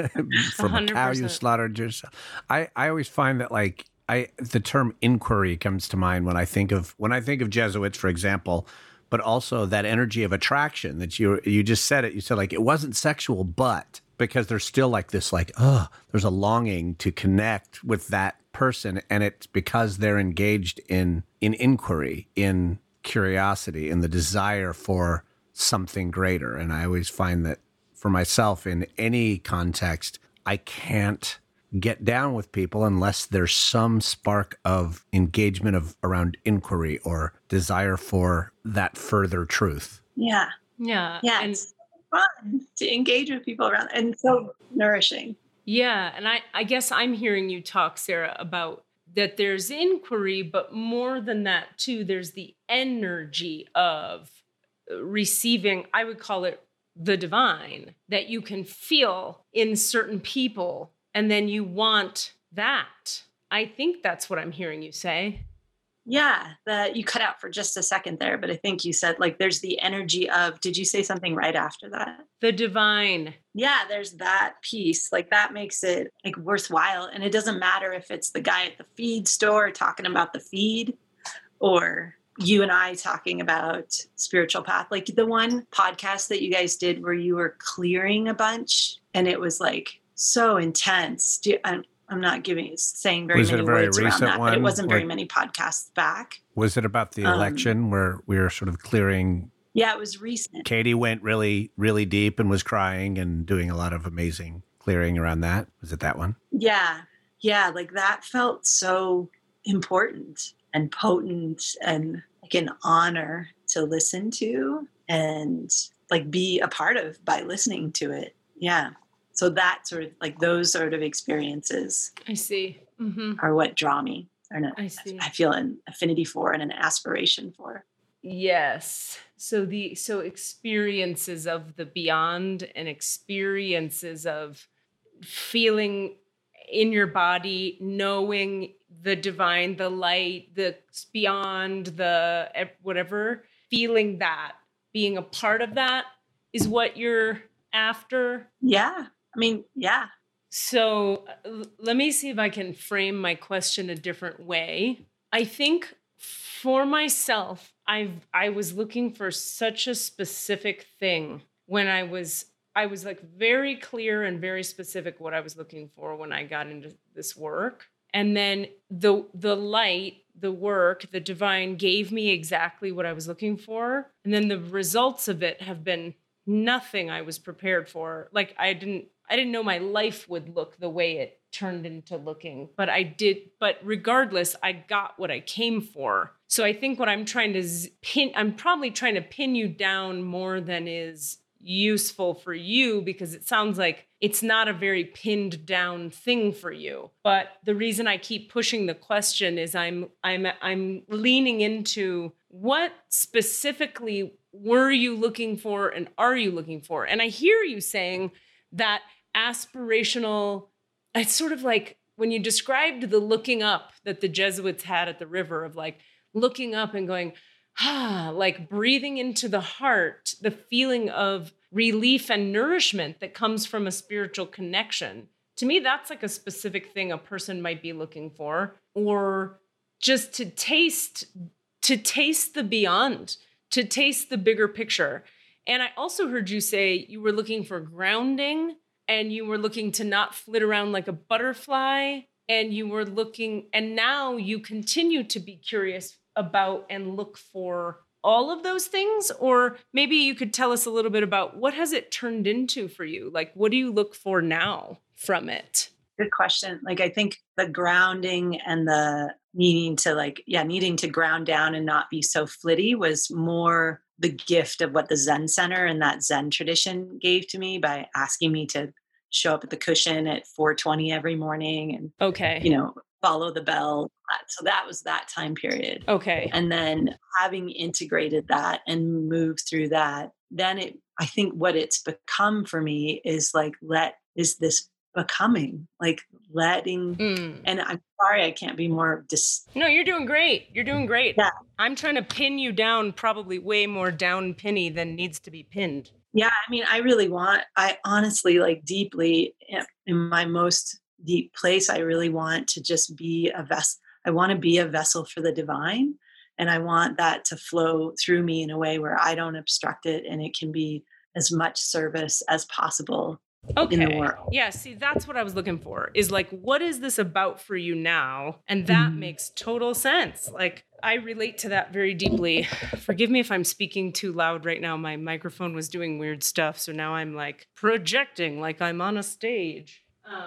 From a cow you one hundred percent. slaughtered yourself. I, I always find that like I the term inquiry comes to mind when I think of when I think of Jesuits, for example, but also that energy of attraction that you you just said it. You said like it wasn't sexual, but because there's still like this like, oh, there's a longing to connect with that person, and it's because they're engaged in in inquiry, in curiosity, in the desire for something greater. And I always find that for myself in any context, I can't get down with people unless there's some spark of engagement of around inquiry or desire for that further truth. Yeah. Yeah. Yeah. And It's fun to engage with people around and so nourishing. yeah. And I, I guess I'm hearing you talk, Sarah, about that there's inquiry, but more than that too, there's the energy of receiving, I would call it the divine, that you can feel in certain people. And then you want that. I think that's what I'm hearing you say. Yeah, that you cut out for just a second there, but I think you said like there's the energy of, did you say something right after that? The divine. Yeah, there's that piece. Like that makes it like worthwhile. And it doesn't matter if it's the guy at the feed store talking about the feed or you and I talking about spiritual path. Like the one podcast that you guys did where you were clearing a bunch and it was like so intense. Do you, I'm, I'm not giving saying very Was it many a very words around recent that, but it one? wasn't very Like- many podcasts back. Was it about the Um, election where we were sort of clearing? Yeah, it was recent. Katie went really, really deep and was crying and doing a lot of amazing clearing around that. Was it that one? Yeah. Yeah. Like that felt so important and potent and like an honor to listen to and like be a part of by listening to it. Yeah. So that sort of like those sort of experiences I see. Mm-hmm. are what draw me. Or not, I see. I feel an affinity for and an aspiration for. Yes. So the so experiences of the beyond and experiences of feeling in your body, knowing the divine, the light, the beyond, the ev- whatever, feeling that, being a part of that is what you're after. Yeah. I mean, yeah. So uh, let me see if I can frame my question a different way. I think for myself, I've I was looking for such a specific thing when I was I was like very clear and very specific what I was looking for when I got into this work. And then the the light, the work, the divine gave me exactly what I was looking for. And then the results of it have been nothing I was prepared for. Like I didn't I didn't know my life would look the way it turned into looking, but I did. But regardless, I got what I came for. So I think what I'm trying to z- pin, I'm probably trying to pin you down more than is useful for you, because it sounds like it's not a very pinned down thing for you. But the reason I keep pushing the question is I'm I'm I'm leaning into what specifically were you looking for and are you looking for? And I hear you saying that aspirational, it's sort of like when you described the looking up that the Jesuits had at the river of like looking up and going, ah, like breathing into the heart, the feeling of relief and nourishment that comes from a spiritual connection. To me, that's like a specific thing a person might be looking for, or just to taste, to taste the beyond, to taste the bigger picture. And I also heard you say you were looking for grounding and you were looking to not flit around like a butterfly, and you were looking, and now you continue to be curious about and look for all of those things. Or maybe you could tell us a little bit about what has it turned into for you? Like, what do you look for now from it? Good question. Like, I think the grounding and the needing to like, yeah, needing to ground down and not be so flitty was more the gift of what the Zen Center and that Zen tradition gave to me by asking me to show up at the cushion at four twenty every morning and, Okay. you know, follow the bell. So that was that time period. Okay. And then having integrated that and moved through that, then it, I think what it's become for me is like, let, is this becoming, like letting, Mm. and I'm sorry, I can't be more dis. No, you're doing great. You're doing great. Yeah. I'm trying to pin you down, probably way more down pinny than needs to be pinned. Yeah. I mean, I really want, I honestly, like deeply in my most deep place, I really want to just be a vessel. I want to be a vessel for the divine. And I want that to flow through me in a way where I don't obstruct it and it can be as much service as possible Okay. in the world. Yeah, see, that's what I was looking for, is like, what is this about for you now? And that Mhm. makes total sense. Like, I relate to that very deeply. Forgive me if I'm speaking too loud right now. My microphone was doing weird stuff. So now I'm like projecting like I'm on a stage. Um,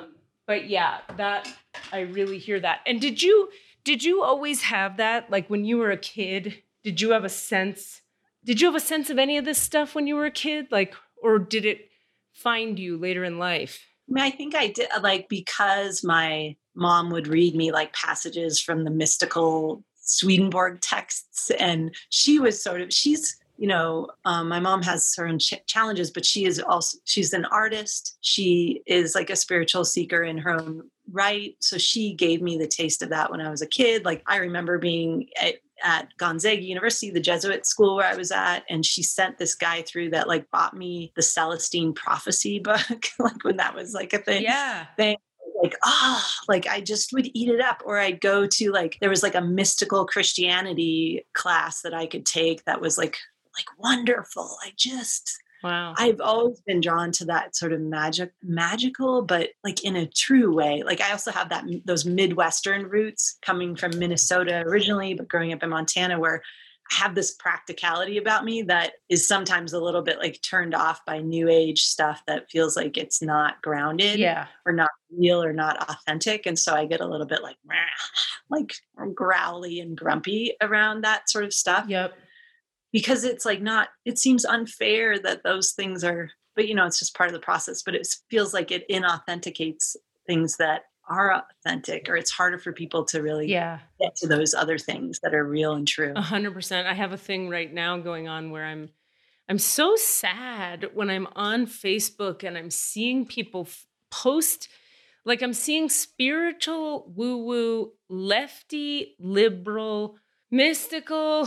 but yeah, that I really hear that. And did you did you always have that? Like when you were a kid, did you have a sense? Did you have a sense of any of this stuff when you were a kid? Like, or did it find you later in life? I mean, I think I did, like, because my mom would read me like passages from the mystical Swedenborg texts, and she was sort of, she's, you know, um, my mom has her own ch- challenges, but she is also, she's an artist. She is like a spiritual seeker in her own right. So she gave me the taste of that when I was a kid. Like I remember being at, at Gonzaga University, the Jesuit school where I was at, and she sent this guy through that like bought me the Celestine Prophecy book, like when that was like a thing. Yeah. Thing. Like, ah, oh, like I just would eat it up. Or I'd go to like, there was like a mystical Christianity class that I could take that was like, like wonderful. I just, wow. I've always been drawn to that sort of magic, magical, but like in a true way. Like I also have that, those Midwestern roots coming from Minnesota originally, but growing up in Montana, where I have this practicality about me that is sometimes a little bit like turned off by new age stuff that feels like it's not grounded yeah. or not real or not authentic. And so I get a little bit like, like growly and grumpy around that sort of stuff. Yep. Because it's like not, it seems unfair that those things are, but you know, it's just part of the process, but it feels like it inauthenticates things that are authentic, or it's harder for people to really yeah. get to those other things that are real and true. A hundred percent. I have a thing right now going on where I'm, I'm so sad when I'm on Facebook and I'm seeing people f- post, like I'm seeing spiritual, woo-woo, lefty, liberal, mystical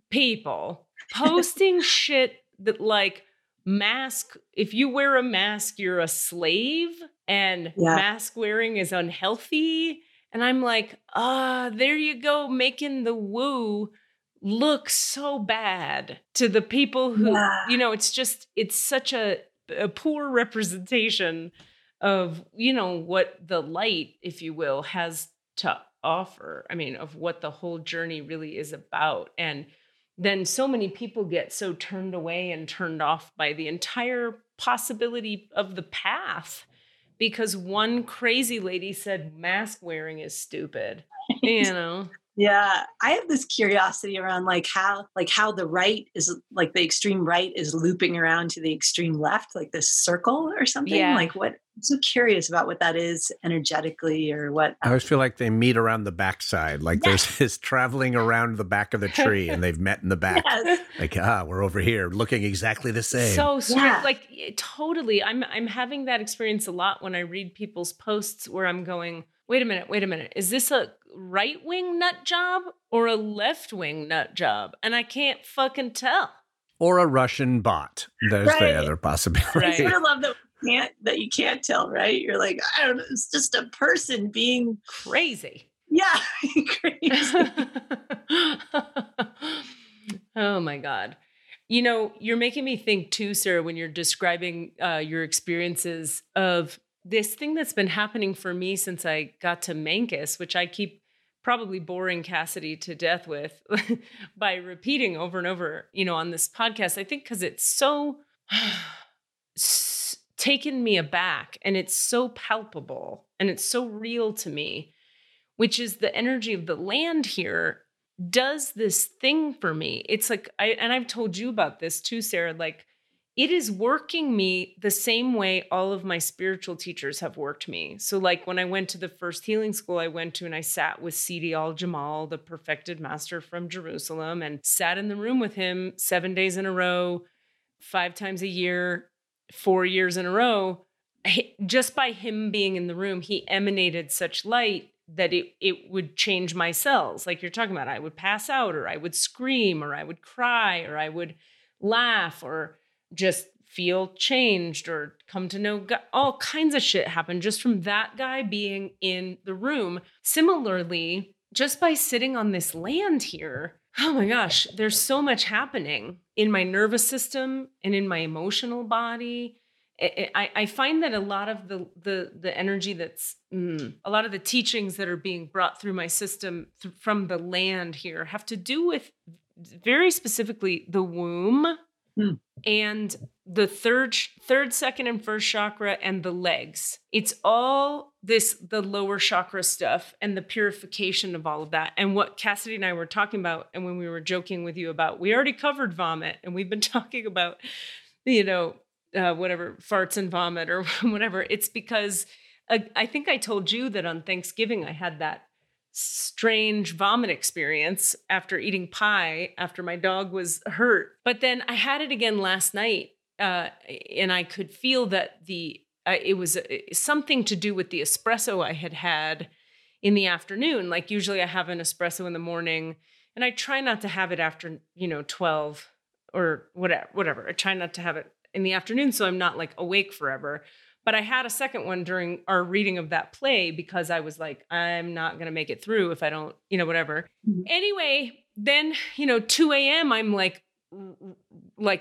people posting shit that like mask, if you wear a mask, you're a slave, and yeah. mask wearing is unhealthy. And I'm like, ah, there you go, making the woo look so bad to the people who, yeah. you know, it's just, it's such a, a poor representation of, you know, what the light, if you will, has to offer. I mean, of what the whole journey really is about. And then so many people get so turned away and turned off by the entire possibility of the path because one crazy lady said mask wearing is stupid, you know? Yeah. I have this curiosity around like how, like how the right is like the extreme right is looping around to the extreme left, like this circle or something. Yeah. Like what, I'm so curious about what that is energetically or what. I always feel like they meet around the backside. Like yes. there's this traveling around the back of the tree and they've met in the back. Yes. Like, ah, we're over here looking exactly the same. So sweet. Yeah. Like totally. I'm, I'm having that experience a lot when I read people's posts where I'm going, wait a minute, wait a minute. Is this a right-wing nut job or a left-wing nut job? And I can't fucking tell. Or a Russian bot. There's right. the other possibility. I sort of love that, can't, that you can't tell, right? You're like, I don't know, it's just a person being crazy. Yeah, crazy. Oh my God. You know, you're making me think too, Sarah, when you're describing uh, your experiences of this thing that's been happening for me since I got to Mancus, which I keep probably boring Cassidy to death with by repeating over and over, you know, on this podcast. I think because it's so taken me aback and it's so palpable and it's so real to me, which is the energy of the land here does this thing for me. It's like, I, and I've told you about this too, Sarah, like, it is working me the same way all of my spiritual teachers have worked me. So like when I went to the first healing school I went to and I sat with Sidi Al-Jamal, the perfected master from Jerusalem, and sat in the room with him seven days in a row, five times a year, four years in a row. Just by him being in the room, he emanated such light that it, it would change my cells. Like you're talking about, I would pass out or I would scream or I would cry or I would laugh or just feel changed or come to know God. All kinds of shit happened just from that guy being in the room. Similarly, just by sitting on this land here, oh my gosh, there's so much happening in my nervous system and in my emotional body. I, I find that a lot of the the the energy that's mm, a lot of the teachings that are being brought through my system th- from the land here have to do with very specifically the womb. Mm. And the third, third, second, and first chakra and the legs. It's all this, the lower chakra stuff and the purification of all of that. And what Cassidy and I were talking about, and when we were joking with you about, we already covered vomit and we've been talking about, you know, uh, whatever, farts and vomit or whatever. It's because uh, I think I told you that on Thanksgiving, I had that strange vomit experience after eating pie after my dog was hurt. But then I had it again last night. Uh, and I could feel that the, uh, it was uh, something to do with the espresso I had had in the afternoon. Like usually I have an espresso in the morning and I try not to have it after, you know, twelve or whatever, whatever. I try not to have it in the afternoon. So I'm not like awake forever. But I had a second one during our reading of that play because I was like, I'm not going to make it through if I don't, you know, whatever. Mm-hmm. Anyway, then, you know, two a.m. I'm like, like,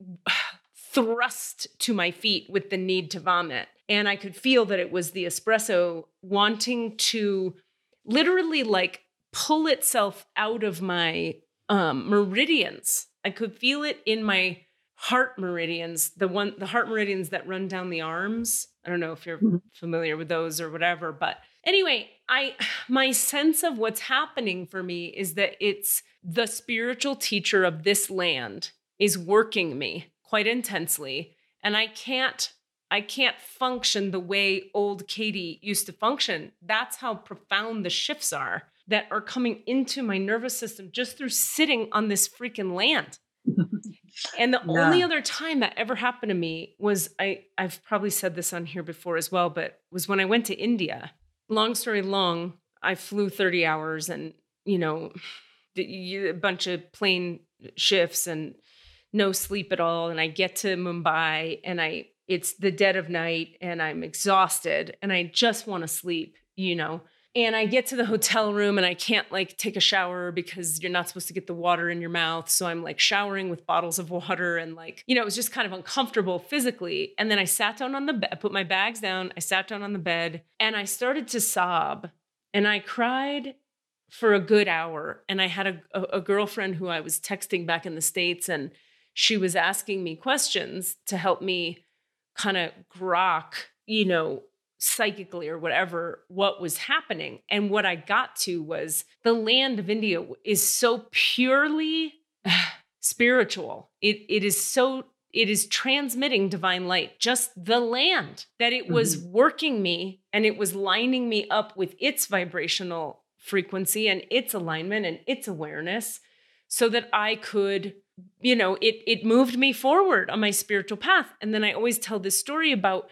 thrust to my feet with the need to vomit. And I could feel that it was the espresso wanting to literally like pull itself out of my um, meridians. I could feel it in my heart meridians, the one, the heart meridians that run down the arms. I don't know if you're mm-hmm. familiar with those or whatever, but anyway, I, my sense of what's happening for me is that it's the spiritual teacher of this land is working me quite intensely. And I can't, I can't function the way old Katie used to function. That's how profound the shifts are that are coming into my nervous system just through sitting on this freaking land. And the yeah. only other time that ever happened to me was, I, I've probably said this on here before as well, but was when I went to India. Long story long, I flew thirty hours and, you know, a bunch of plane shifts and no sleep at all. And I get to Mumbai and I, it's the dead of night and I'm exhausted and I just want to sleep, you know, and I get to the hotel room and I can't like take a shower because you're not supposed to get the water in your mouth. So I'm like showering with bottles of water and like, you know, it was just kind of uncomfortable physically. And then I sat down on the bed, I put my bags down. I sat down on the bed and I started to sob and I cried for a good hour. And I had a, a, a girlfriend who I was texting back in the States and she was asking me questions to help me kind of grok, you know, psychically or whatever, what was happening. And what I got to was the land of India is so purely spiritual. It, it is so, it is transmitting divine light, just the land, that it was mm-hmm. working me and it was lining me up with its vibrational frequency and its alignment and its awareness so that I could, you know, it it moved me forward on my spiritual path. And then I always tell this story about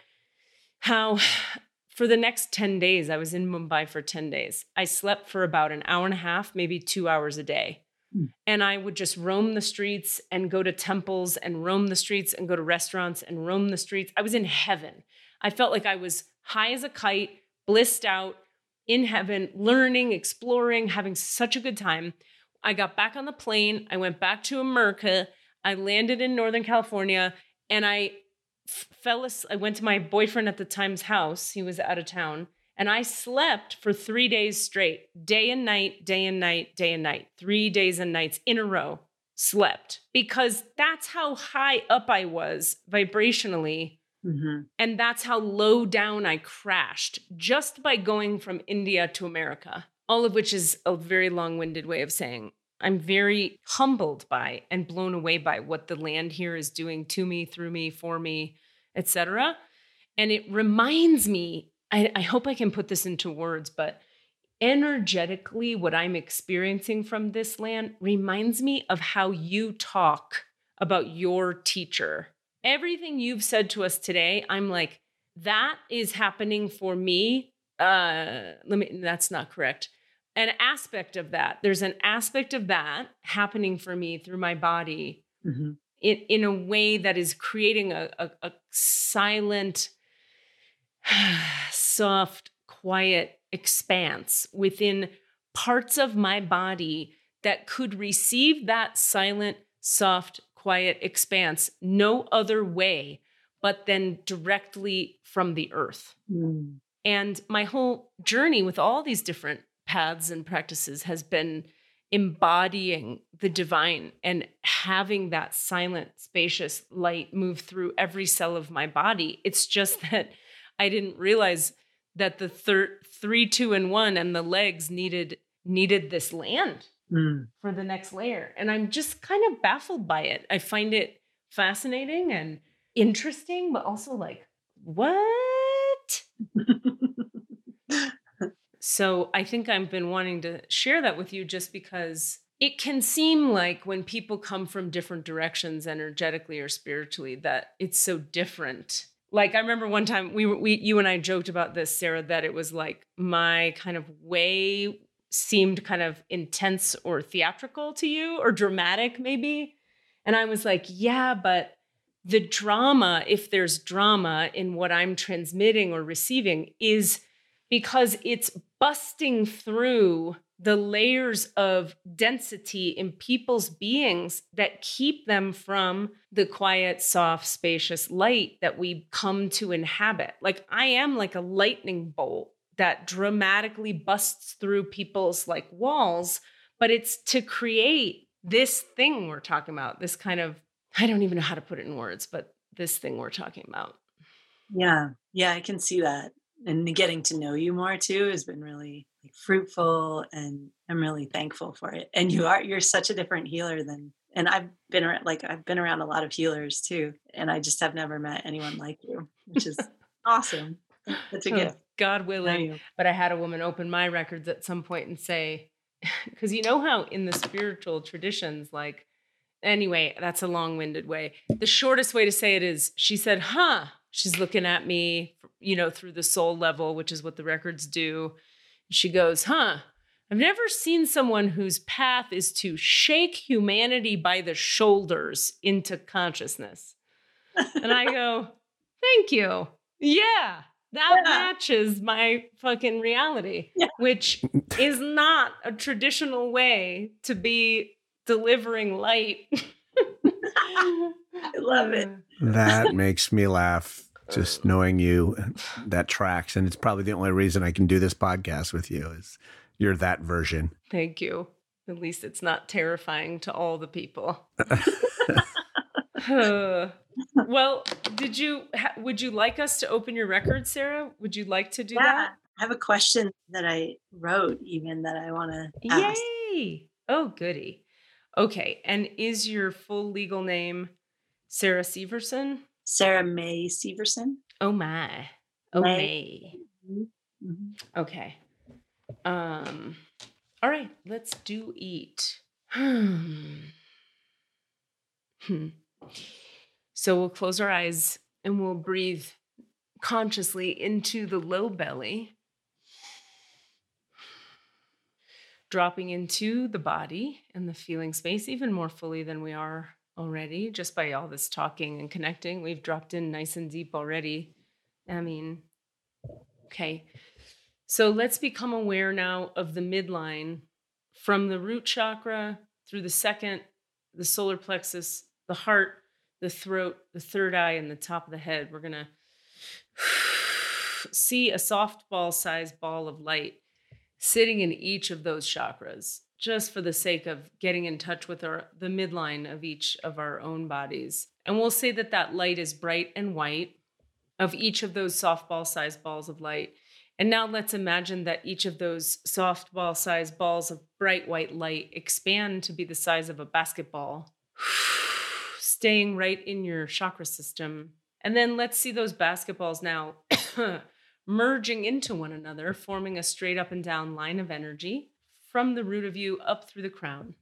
how for the next ten days, I was in Mumbai for ten days. I slept for about an hour and a half, maybe two hours a day. Mm. And I would just roam the streets and go to temples and roam the streets and go to restaurants and roam the streets. I was in heaven. I felt like I was high as a kite, blissed out, in heaven, learning, exploring, having such a good time. I got back on the plane. I went back to America. I landed in Northern California and I f- fell asleep. I went to my boyfriend at the time's house. He was out of town and I slept for three days straight, day and night, day and night, day and night, three days and nights in a row, slept because that's how high up I was vibrationally. Mm-hmm. And that's how low down I crashed just by going from India to America. All of which is a very long-winded way of saying I'm very humbled by and blown away by what the land here is doing to me, through me, for me, et cetera. And it reminds me, I, I hope I can put this into words, but energetically, what I'm experiencing from this land reminds me of how you talk about your teacher. Everything you've said to us today, I'm like, that is happening for me. Uh, let me, that's not correct. An aspect of that, there's an aspect of that happening for me through my body mm-hmm. in, in a way that is creating a, a, a silent, soft, quiet expanse within parts of my body that could receive that silent, soft, quiet expanse no other way but then directly from the earth. Mm. And my whole journey with all these different paths and practices has been embodying the divine and having that silent, spacious light move through every cell of my body. It's just that I didn't realize that the thir- three, two, and one and the legs needed needed this land Mm. for the next layer. And I'm just kind of baffled by it. I find it fascinating and interesting, but also like, what? So I think I've been wanting to share that with you just because it can seem like when people come from different directions energetically or spiritually that it's so different. Like I remember one time we were, we you and I joked about this, Sarah, that it was like my kind of way seemed kind of intense or theatrical to you or dramatic maybe. And I was like, yeah, but the drama, if there's drama in what I'm transmitting or receiving, is because it's busting through the layers of density in people's beings that keep them from the quiet, soft, spacious light that we come to inhabit. Like I am like a lightning bolt that dramatically busts through people's like walls, but it's to create this thing we're talking about, this kind of, I don't even know how to put it in words, but this thing we're talking about. Yeah. Yeah, I can see that. And getting to know you more too has been really like, fruitful, and I'm really thankful for it. And you are, you're such a different healer than, and I've been around, like I've been around a lot of healers too. And I just have never met anyone like you, which is awesome. That's a Oh, gift. God Know willing. you. But I had a woman open my records at some point and say, because you know how in the spiritual traditions, like, anyway, that's a long-winded way. The shortest way to say it is, she said, huh, she's looking at me, you know, through the soul level, which is what the records do. She goes, huh, I've never seen someone whose path is to shake humanity by the shoulders into consciousness. And I go, thank you. Yeah, that Yeah. matches my fucking reality, Yeah. which is not a traditional way to be delivering light. I love it. That makes me laugh. Just knowing you, that tracks. And it's probably the only reason I can do this podcast with you is you're that version. Thank you. At least it's not terrifying to all the people. Uh, well, did you, ha- would you like us to open your record, Sarah? Would you like to do Yeah. that? I have a question that I wrote even that I want to ask. Yay! Oh, goody. Okay. And is your full legal name Sarah Severson? Sarah May Severson. Oh, my. Oh, May. May. Mm-hmm. Okay. Um, all right, let's do eat. Hmm. Hmm. So we'll close our eyes and we'll breathe consciously into the low belly, dropping into the body and the feeling space even more fully than we are already. Just by all this talking and connecting, we've dropped in nice and deep already. I mean, okay. So let's become aware now of the midline from the root chakra through the second, the solar plexus, the heart, the throat, the third eye, and the top of the head. We're going to see a softball-sized ball of light sitting in each of those chakras, just for the sake of getting in touch with our the midline of each of our own bodies. And we'll say that that light is bright and white of each of those softball-sized balls of light. And now let's imagine that each of those softball-sized balls of bright white light expand to be the size of a basketball, staying right in your chakra system. And then let's see those basketballs now merging into one another, forming a straight up and down line of energy from the root of you up through the crown.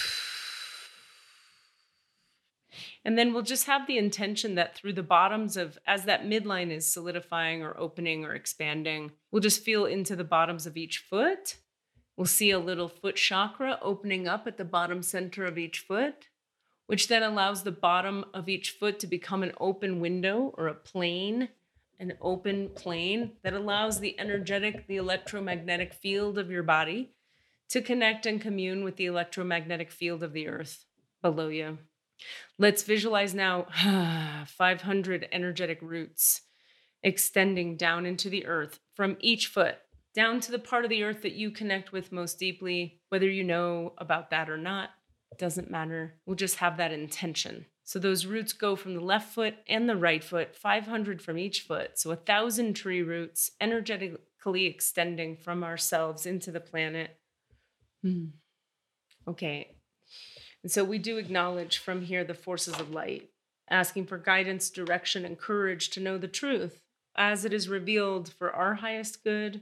And then we'll just have the intention that through the bottoms of, as that midline is solidifying or opening or expanding, we'll just feel into the bottoms of each foot. We'll see a little foot chakra opening up at the bottom center of each foot, which then allows the bottom of each foot to become an open window or a plane, an open plane that allows the energetic, the electromagnetic field of your body to connect and commune with the electromagnetic field of the earth below you. Let's visualize now five hundred energetic roots extending down into the earth from each foot, down to the part of the earth that you connect with most deeply. Whether you know about that or not, doesn't matter. We'll just have that intention. So those roots go from the left foot and the right foot, five hundred from each foot. So a thousand tree roots energetically extending from ourselves into the planet. Hmm. Okay. And so we do acknowledge from here the forces of light, asking for guidance, direction, and courage to know the truth as it is revealed for our highest good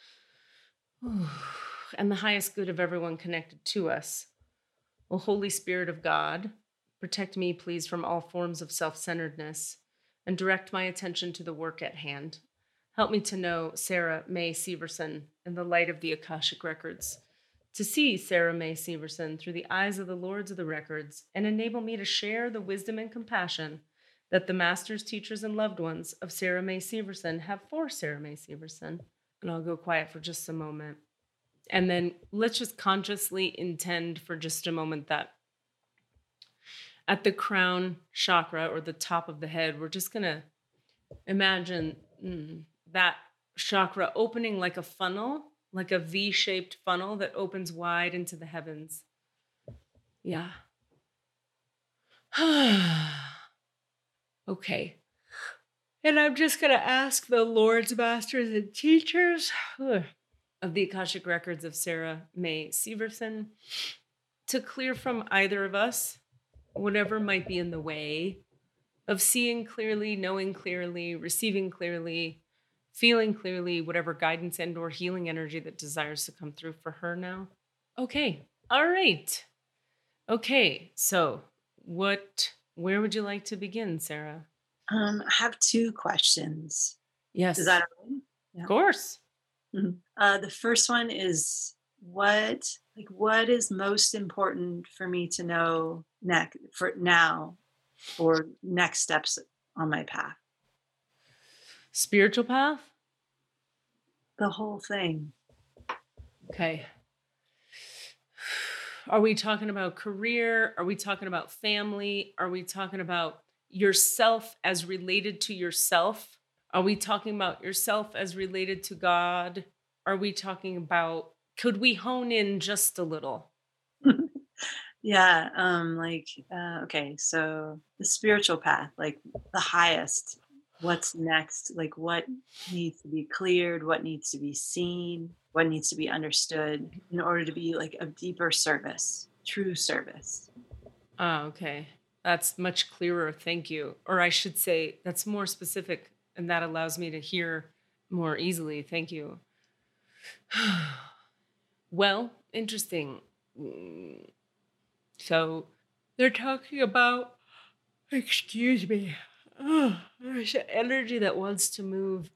and the highest good of everyone connected to us. O Holy Spirit of God, protect me, please, from all forms of self-centeredness and direct my attention to the work at hand. Help me to know Sarah Mae Severson in the light of the Akashic Records, to see Sarah Mae Severson through the eyes of the Lords of the Records, and enable me to share the wisdom and compassion that the masters, teachers, and loved ones of Sarah Mae Severson have for Sarah Mae Severson. And I'll go quiet for just a moment. And then let's just consciously intend for just a moment that at the crown chakra, or the top of the head, we're just going to imagine mm, that chakra opening like a funnel, like a V-shaped funnel that opens wide into the heavens. Yeah. Okay. And I'm just going to ask the Lords, Masters, and Teachers of the Akashic Records of Sarah Mae Severson to clear from either of us whatever might be in the way of seeing clearly, knowing clearly, receiving clearly, feeling clearly, whatever guidance and or healing energy that desires to come through for her now. Okay. All right. Okay. So what, where would you like to begin, Sarah? Um, I have two questions. Yes. Is that okay? Yeah. Of course. Mm-hmm. Uh, the first one is what, like, what is most important for me to know next for now, or next steps on my path? Spiritual path? The whole thing. Okay. Are we talking about career? Are we talking about family? Are we talking about yourself as related to yourself? Are we talking about yourself as related to God? Are we talking about, could we hone in just a little? Yeah. Um, like, uh, okay. So the spiritual path, like the highest, what's next? Like what needs to be cleared? What needs to be seen? What needs to be understood in order to be like a deeper service, true service? Oh, okay. That's much clearer. Thank you. Or I should say that's more specific, and that allows me to hear more easily. Thank you. Well, interesting. So they're talking about, excuse me, oh, there's an energy that wants to move.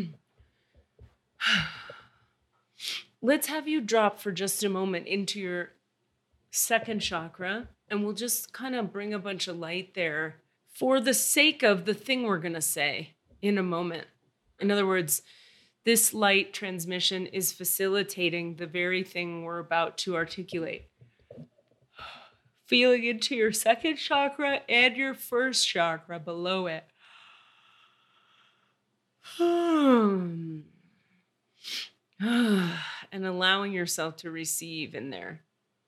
Let's have you drop for just a moment into your second chakra, and we'll just kind of bring a bunch of light there for the sake of the thing we're going to say in a moment. In other words, this light transmission is facilitating the very thing we're about to articulate. Feeling into your second chakra and your first chakra below it. And allowing yourself to receive in there.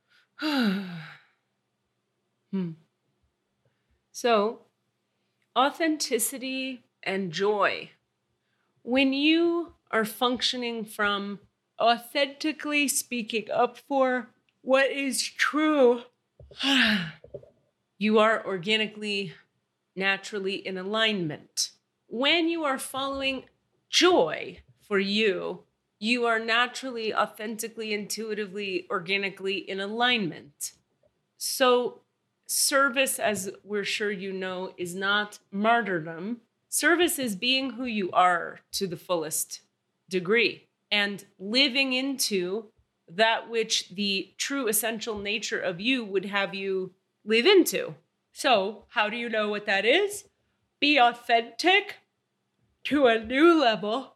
hmm. So, authenticity and joy. When you are functioning from authentically speaking up for what is true, you are organically, naturally in alignment. When you are following joy for you, you are naturally, authentically, intuitively, organically in alignment. So service, as we're sure you know, is not martyrdom. Service is being who you are to the fullest degree and living into that which the true essential nature of you would have you live into. So how do you know what that is? Be authentic to a new level.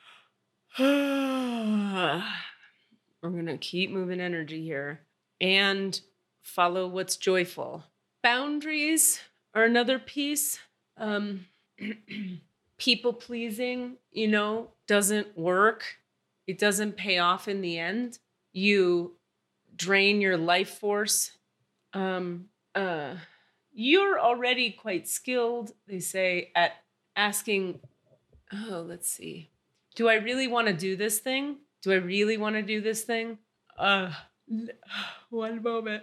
We're going to keep moving energy here and follow what's joyful. Boundaries are another piece. Um, people pleasing, you know, doesn't work. It doesn't pay off in the end. You drain your life force. Um, uh, you're already quite skilled, they say, at asking, oh, let's see. Do I really want to do this thing? Do I really want to do this thing? Uh, one moment.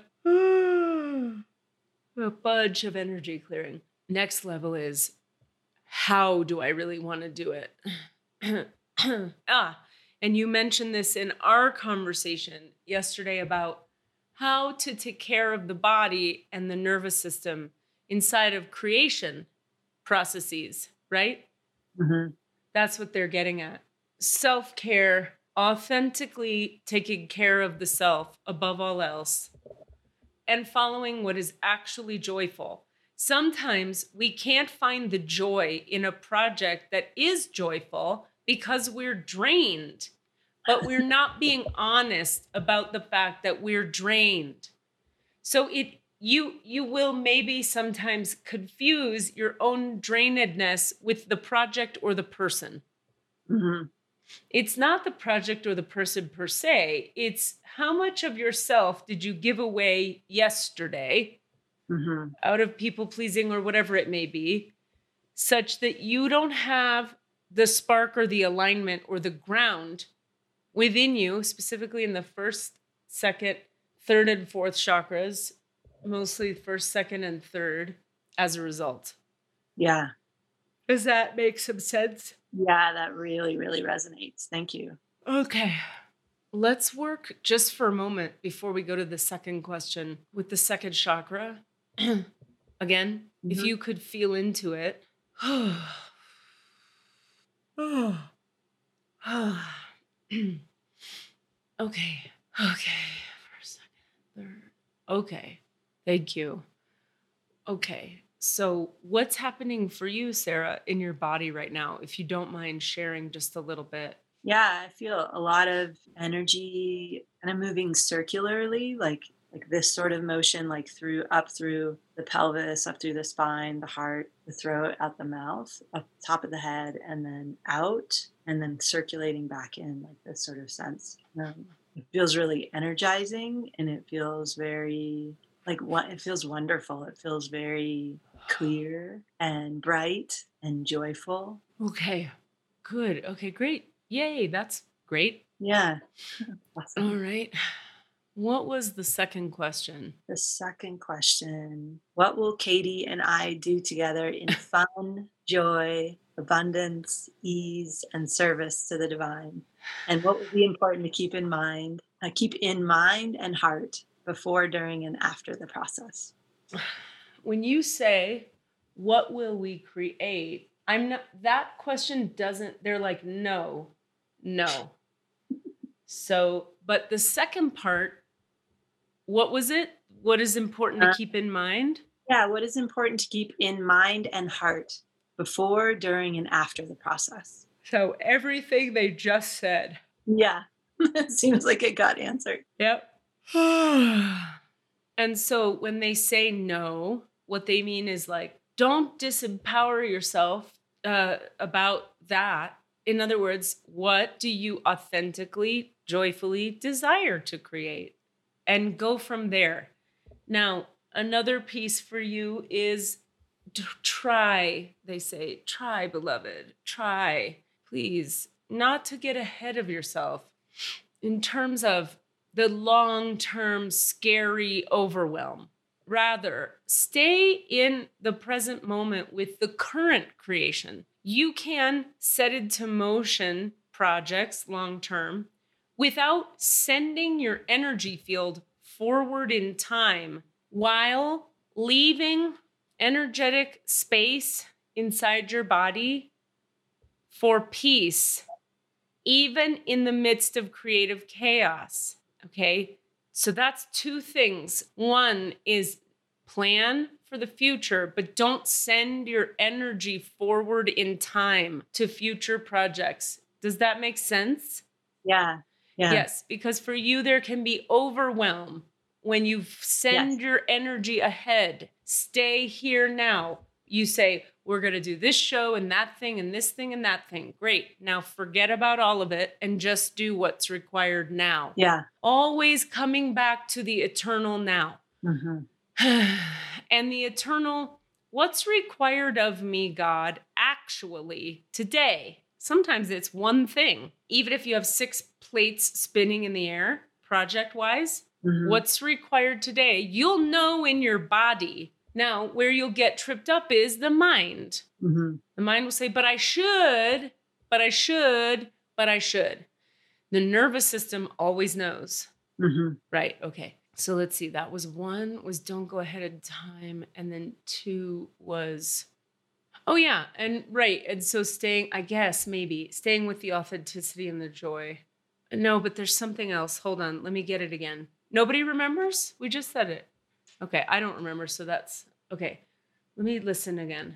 A bunch of energy clearing. Next level is, how do I really want to do it? ah, and you mentioned this in our conversation yesterday about how to take care of the body and the nervous system inside of creation processes, right? Mm-hmm. That's what they're getting at. Self-care, authentically taking care of the self above all else, and following what is actually joyful. Sometimes we can't find the joy in a project that is joyful because we're drained, but we're not being honest about the fact that we're drained. So it you you will maybe sometimes confuse your own drainedness with the project or the person. Mm-hmm. It's not the project or the person per se. It's how much of yourself did you give away yesterday Mm-hmm. out of people pleasing or whatever it may be, such that you don't have the spark or the alignment or the ground within you, specifically in the first, second, third, and fourth chakras, mostly first, second, and third, as a result. Yeah. Does that make some sense? Yeah, that really, really resonates. Thank you. Okay. Let's work just for a moment before we go to the second question with the second chakra. Again, mm-hmm. If you could feel into it. Okay. Okay. For a second. Third. Okay. Thank you. Okay. So what's happening for you, Sarah, in your body right now, if you don't mind sharing just a little bit? Yeah, I feel a lot of energy kind of moving circularly, like like this sort of motion, like through up through the pelvis, up through the spine, the heart, the throat, out the mouth, up the top of the head, and then out, and then circulating back in, like this sort of sense. Um, it feels really energizing, and it feels very like what it feels wonderful. It feels very clear and bright and joyful. Okay, good. Okay, great. Yay, that's great. Yeah. Awesome. All right. What was the second question? The second question, what will Katie and I do together in fun, joy, abundance, ease, and service to the divine? And what would be important to keep in mind, uh, keep in mind and heart before, during, and after the process? When you say, what will we create? I'm not, that question doesn't, they're like, no, no. So, but the second part, what was it? What is important to keep in mind? Yeah, what is important to keep in mind and heart before, during, and after the process? So everything they just said. Yeah, it seems like it got answered. Yep. And so when they say no, what they mean is like, don't disempower yourself uh, about that. In other words, what do you authentically, joyfully desire to create? And go from there. Now, another piece for you is to try, they say, try, beloved, try, please, not to get ahead of yourself in terms of the long-term scary overwhelm. Rather, stay in the present moment with the current creation. You can set into motion projects long-term without sending your energy field forward in time while leaving energetic space inside your body for peace, even in the midst of creative chaos. Okay, so that's two things. One is plan for the future, but don't send your energy forward in time to future projects. Does that make sense? Yeah. Yeah. Yes, because for you, there can be overwhelm when you send yes. your energy ahead. Stay here now. You say, we're going to do this show and that thing and this thing and that thing. Great. Now forget about all of it and just do what's required now. Yeah. Always coming back to the eternal now. Mm-hmm. And the eternal, what's required of me, God, actually today? Sometimes it's one thing. Even if you have six plates spinning in the air, project-wise, mm-hmm. what's required today? You'll know in your body. Now, where you'll get tripped up is the mind. Mm-hmm. The mind will say, but I should, but I should, but I should. The nervous system always knows. Mm-hmm. Right, okay. So let's see. That was one, was don't go ahead of time. And then two was... Oh, yeah. And right. And so staying, I guess, maybe staying with the authenticity and the joy. No, but there's something else. Hold on. Let me get it again. Nobody remembers? We just said it. Okay. I don't remember. So that's okay. Let me listen again.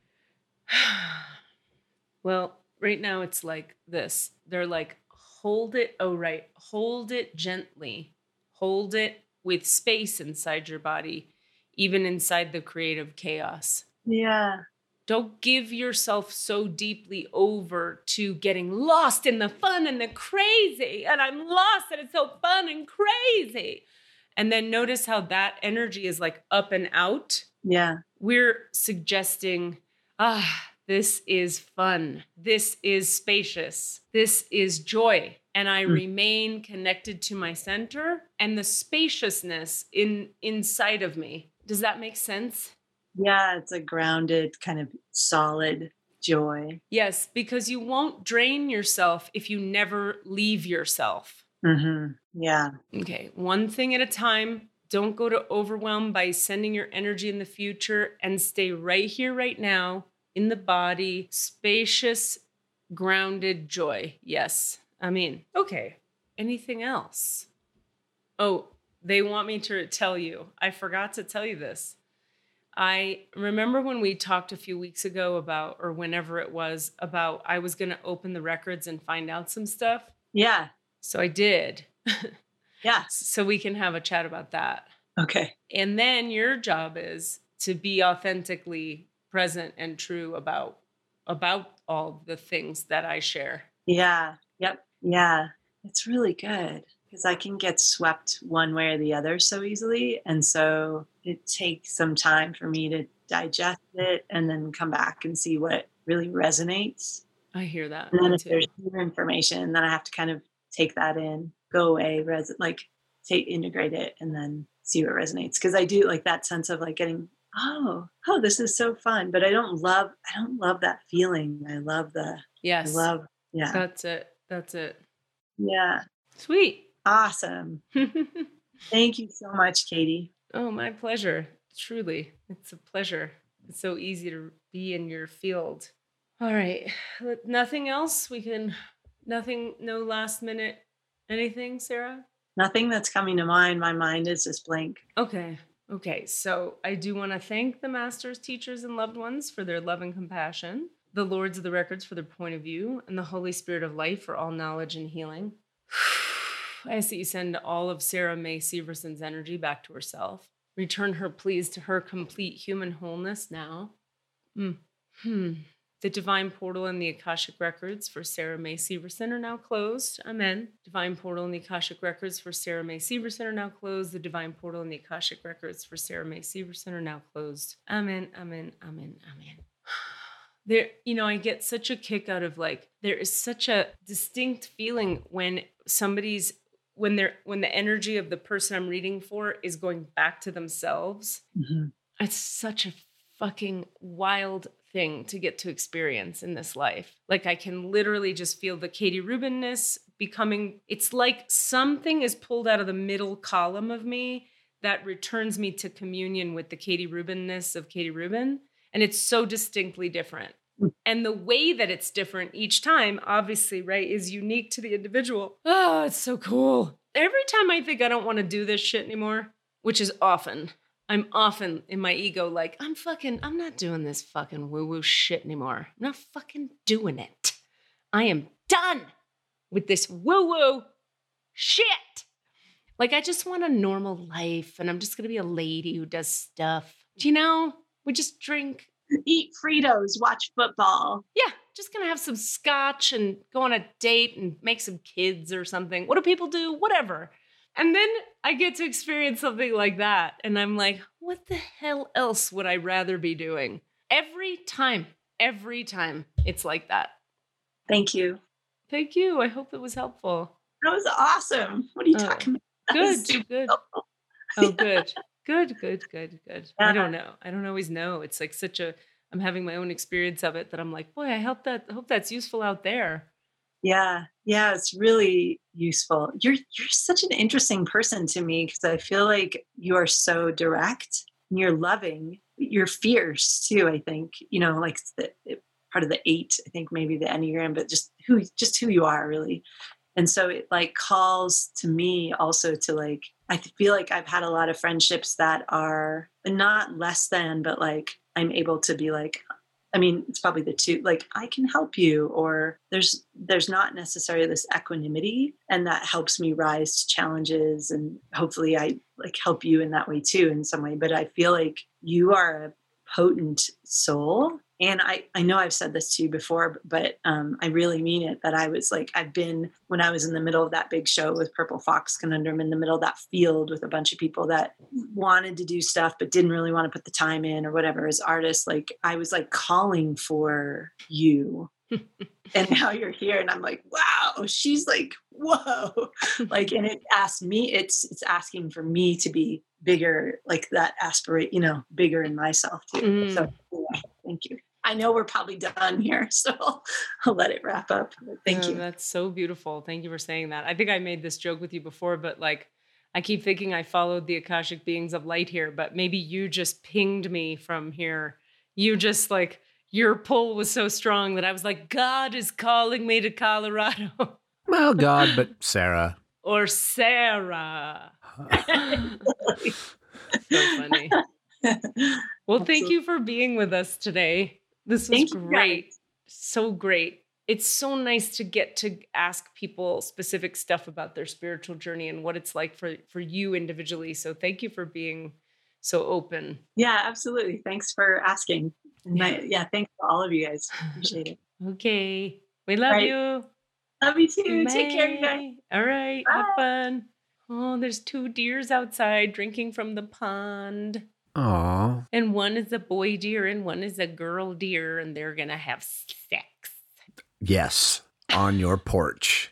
Well, right now it's like this. They're like, hold it. Oh, right. Hold it gently. Hold it with space inside your body, even inside the creative chaos. Yeah. Don't give yourself so deeply over to getting lost in the fun and the crazy. And I'm lost and it's so fun and crazy. And then notice how that energy is like up and out. Yeah. We're suggesting, ah, this is fun. This is spacious. This is joy. And I mm. remain connected to my center and the spaciousness in inside of me. Does that make sense? Yeah, it's a grounded, kind of solid joy. Yes, because you won't drain yourself if you never leave yourself. Mm-hmm. Yeah. Okay, one thing at a time. Don't go to overwhelm by sending your energy in the future and stay right here, right now, in the body, spacious, grounded joy. Yes, I mean, okay. Anything else? Oh, they want me to tell you. I forgot to tell you this. I remember when we talked a few weeks ago about, or whenever it was, about I was going to open the records and find out some stuff. Yeah. So I did. Yeah. So we can have a chat about that. Okay. And then your job is to be authentically present and true about, about all the things that I share. Yeah. Yep. Yeah. It's really good because I can get swept one way or the other so easily. And so it takes some time for me to digest it and then come back and see what really resonates. I hear that. And then Me if too. there's new information, then I have to kind of take that in, go away, res- like take, integrate it, and then see what resonates. Because I do like that sense of like getting, oh, oh, this is so fun. But I don't love, I don't love that feeling. I love the, yes, I love, yeah. That's it. That's it. Yeah. Sweet. Awesome. Thank you so much, Katie. Oh, my pleasure. Truly. It's a pleasure. It's so easy to be in your field. All right. Nothing else? We can, nothing, no last minute anything, Sarah? Nothing that's coming to mind. My mind is just blank. Okay. Okay. So I do want to thank the masters, teachers, and loved ones for their love and compassion, the lords of the records for their point of view, and the Holy Spirit of life for all knowledge and healing. I ask that you send all of Sarah Mae Severson's energy back to herself. Return her, please, to her complete human wholeness now. Mm. Hmm. The divine portal and the Akashic records for Sarah Mae Severson are now closed. Amen. Divine portal and the Akashic records for Sarah Mae Severson are now closed. The divine portal and the Akashic records for Sarah Mae Severson are now closed. Amen. Amen. Amen. Amen. There, you know, I get such a kick out of like, there is such a distinct feeling when somebody's, when they're, when the energy of the person I'm reading for is going back to themselves. Mm-hmm. It's such a fucking wild thing to get to experience in this life. Like I can literally just feel the Katie Rubin-ness becoming, it's like something is pulled out of the middle column of me that returns me to communion with the Katie Rubin-ness of Katie Rubin. And it's so distinctly different. And the way that it's different each time, obviously, right, is unique to the individual. Oh, it's so cool. Every time I think I don't want to do this shit anymore, which is often, I'm often in my ego like, I'm fucking, I'm not doing this fucking woo-woo shit anymore. I'm not fucking doing it. I am done with this woo-woo shit. Like, I just want a normal life, and I'm just going to be a lady who does stuff. Do you know? We just drink. Eat Fritos, watch football. Yeah, just going to have some scotch and go on a date and make some kids or something. What do people do? Whatever. And then I get to experience something like that. And I'm like, what the hell else would I rather be doing? Every time, every time it's like that. Thank you. Thank you. I hope it was helpful. That was awesome. What are you Oh, talking about? That Good, was super good. helpful. Oh, good. Good, good, good, good. Yeah. I don't know. I don't always know. It's like such a, I'm having my own experience of it that I'm like, boy, I hope that, I hope that's useful out there. Yeah, yeah, it's really useful. You're you're such an interesting person to me because I feel like you are so direct and you're loving. You're fierce too. I think you know, like the part of the eight. I think maybe the Enneagram, but just who just who you are really. And so it like calls to me also to like. I feel like I've had a lot of friendships that are not less than, but like I'm able to be like. I mean, it's probably the two, like I can help you, or there's, there's not necessarily this equanimity, and that helps me rise to challenges. And hopefully I like help you in that way too, in some way. But I feel like you are a potent soul. And I, I know I've said this to you before, but um, I really mean it, that I was like, I've been, when I was in the middle of that big show with Purple Fox Conundrum, in the middle of that field with a bunch of people that wanted to do stuff, but didn't really want to put the time in or whatever as artists, like I was like calling for you. And now you're here and I'm like, wow, she's like, whoa. Like, and it asked me, it's, it's asking for me to be bigger, like that aspirate, you know, bigger in myself too. Mm. So yeah, thank you. I know we're probably done here, so I'll, I'll let it wrap up. Thank oh, you. That's so beautiful. Thank you for saying that. I think I made this joke with you before, but like, I keep thinking I followed the Akashic beings of light here, but maybe you just pinged me from here. You just like, your pull was so strong that I was like, God is calling me to Colorado. Well, God, but Sarah. Or Sarah. So funny. Well, thank you for being with us today. This was great. So great. It's so nice to get to ask people specific stuff about their spiritual journey and what it's like for, for you individually. So thank you for being so open. Yeah, absolutely. Thanks for asking. My, yeah, thanks to all of you guys. Appreciate it. Okay. We love right. you. Love you too. Bye. Take care, you guys. All right. Bye. Have fun. Oh, there's two deers outside drinking from the pond. Aw. And one is a boy deer and one is a girl deer, and they're going to have sex. Yes, on your porch.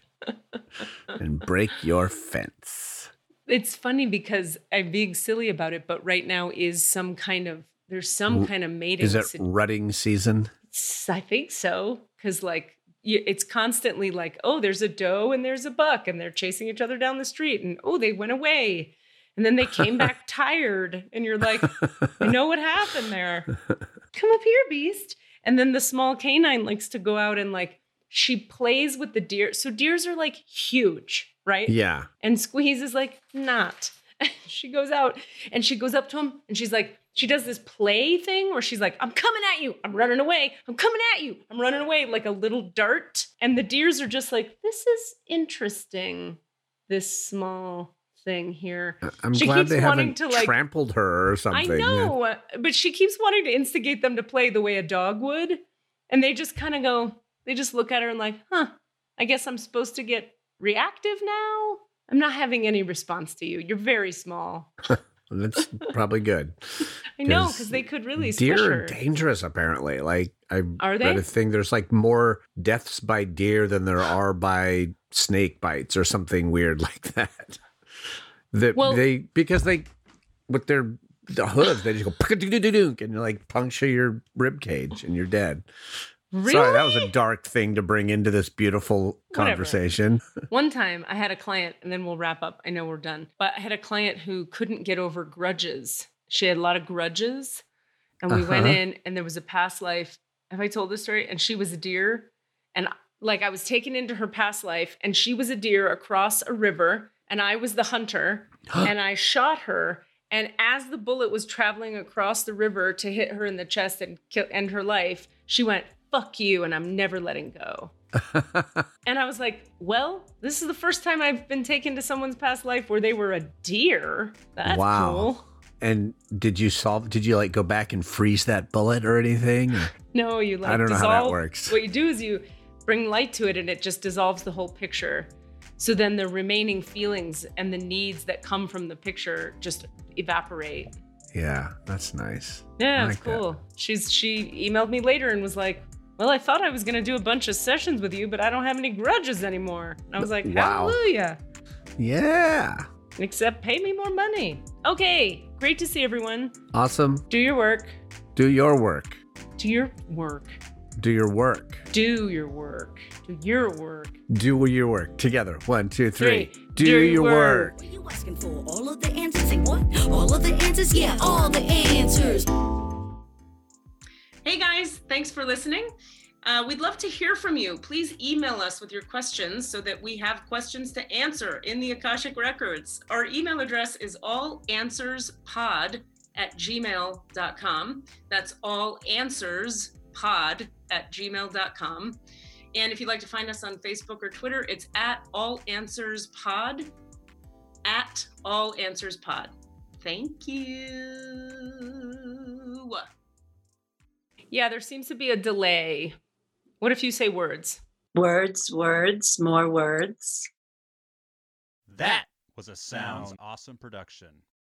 And break your fence. It's funny because I'm being silly about it, but right now is some kind of, there's some kind of mating. Is it rutting season? I think so. Because like, it's constantly like, oh, there's a doe and there's a buck and they're chasing each other down the street. And oh, they went away. And then they came back tired. And you're like, I know what happened there. Come up here, beast. And then the small canine likes to go out and like, she plays with the deer. So deers are like huge, right? Yeah. And Squeeze is like, not. She goes out and she goes up to him and she's like, she does this play thing where she's like, I'm coming at you. I'm running away. I'm coming at you. I'm running away like a little dart. And the deers are just like, this is interesting. This small thing here. I'm she glad keeps they wanting haven't to, like, trampled her or something. I know, but she keeps wanting to instigate them to play the way a dog would. And they just kind of go, they just look at her and like, huh, I guess I'm supposed to get reactive now. I'm not having any response to you. You're very small. That's probably good. I know, because they could really deer squish are her. dangerous, apparently. Like I Are they? read a thing. There's like more deaths by deer than there are by snake bites or something weird like that. That Well- they because they with their the hooves they just go "Paka-doo-doo-doo-doo," and you like puncture your rib cage and you're dead. Really? Sorry, that was a dark thing to bring into this beautiful Whatever. conversation. One time I had a client, and then we'll wrap up. I know we're done. But I had a client who couldn't get over grudges. She had a lot of grudges. And we Uh-huh. went in, and there was a past life. Have I told this story? And she was a deer. And like I was taken into her past life, and she was a deer across a river, and I was the hunter, and I shot her. And as the bullet was traveling across the river to hit her in the chest and kill, end her life, she went, fuck you, and I'm never letting go. And I was like, well, this is the first time I've been taken to someone's past life where they were a deer. That's Wow. cool. And did you solve? Did you like go back and freeze that bullet or anything? Or- No, you like I don't know dissolve. how that works. What you do is you bring light to it and it just dissolves the whole picture. So then the remaining feelings and the needs that come from the picture just evaporate. Yeah, that's nice. Yeah, I it's like cool. She's she emailed me later and was like, well, I thought I was going to do a bunch of sessions with you, but I don't have any grudges anymore. And I was like, Wow. hallelujah. Yeah. Except pay me more money. Okay, great to see everyone. Awesome. Do your work. Do your work. Do your work. Do your work. Do your work. Do your work. Do your work. Together. One, two, three. Three. Do, Do your your work. What are you asking for? All of the answers? Say what? All of the answers? Yeah, all the answers. Hey guys, thanks for listening. Uh, we'd love to hear from you. Please email us with your questions so that we have questions to answer in the Akashic Records. Our email address is allanswerspod at gmail dot com. That's allanswerspod at gmail dot com. And if you'd like to find us on Facebook or Twitter, it's at allanswerspod, at allanswerspod. Thank you. Yeah, there seems to be a delay. What if you say words? Words, words, more words. That was a Sounds Awesome production.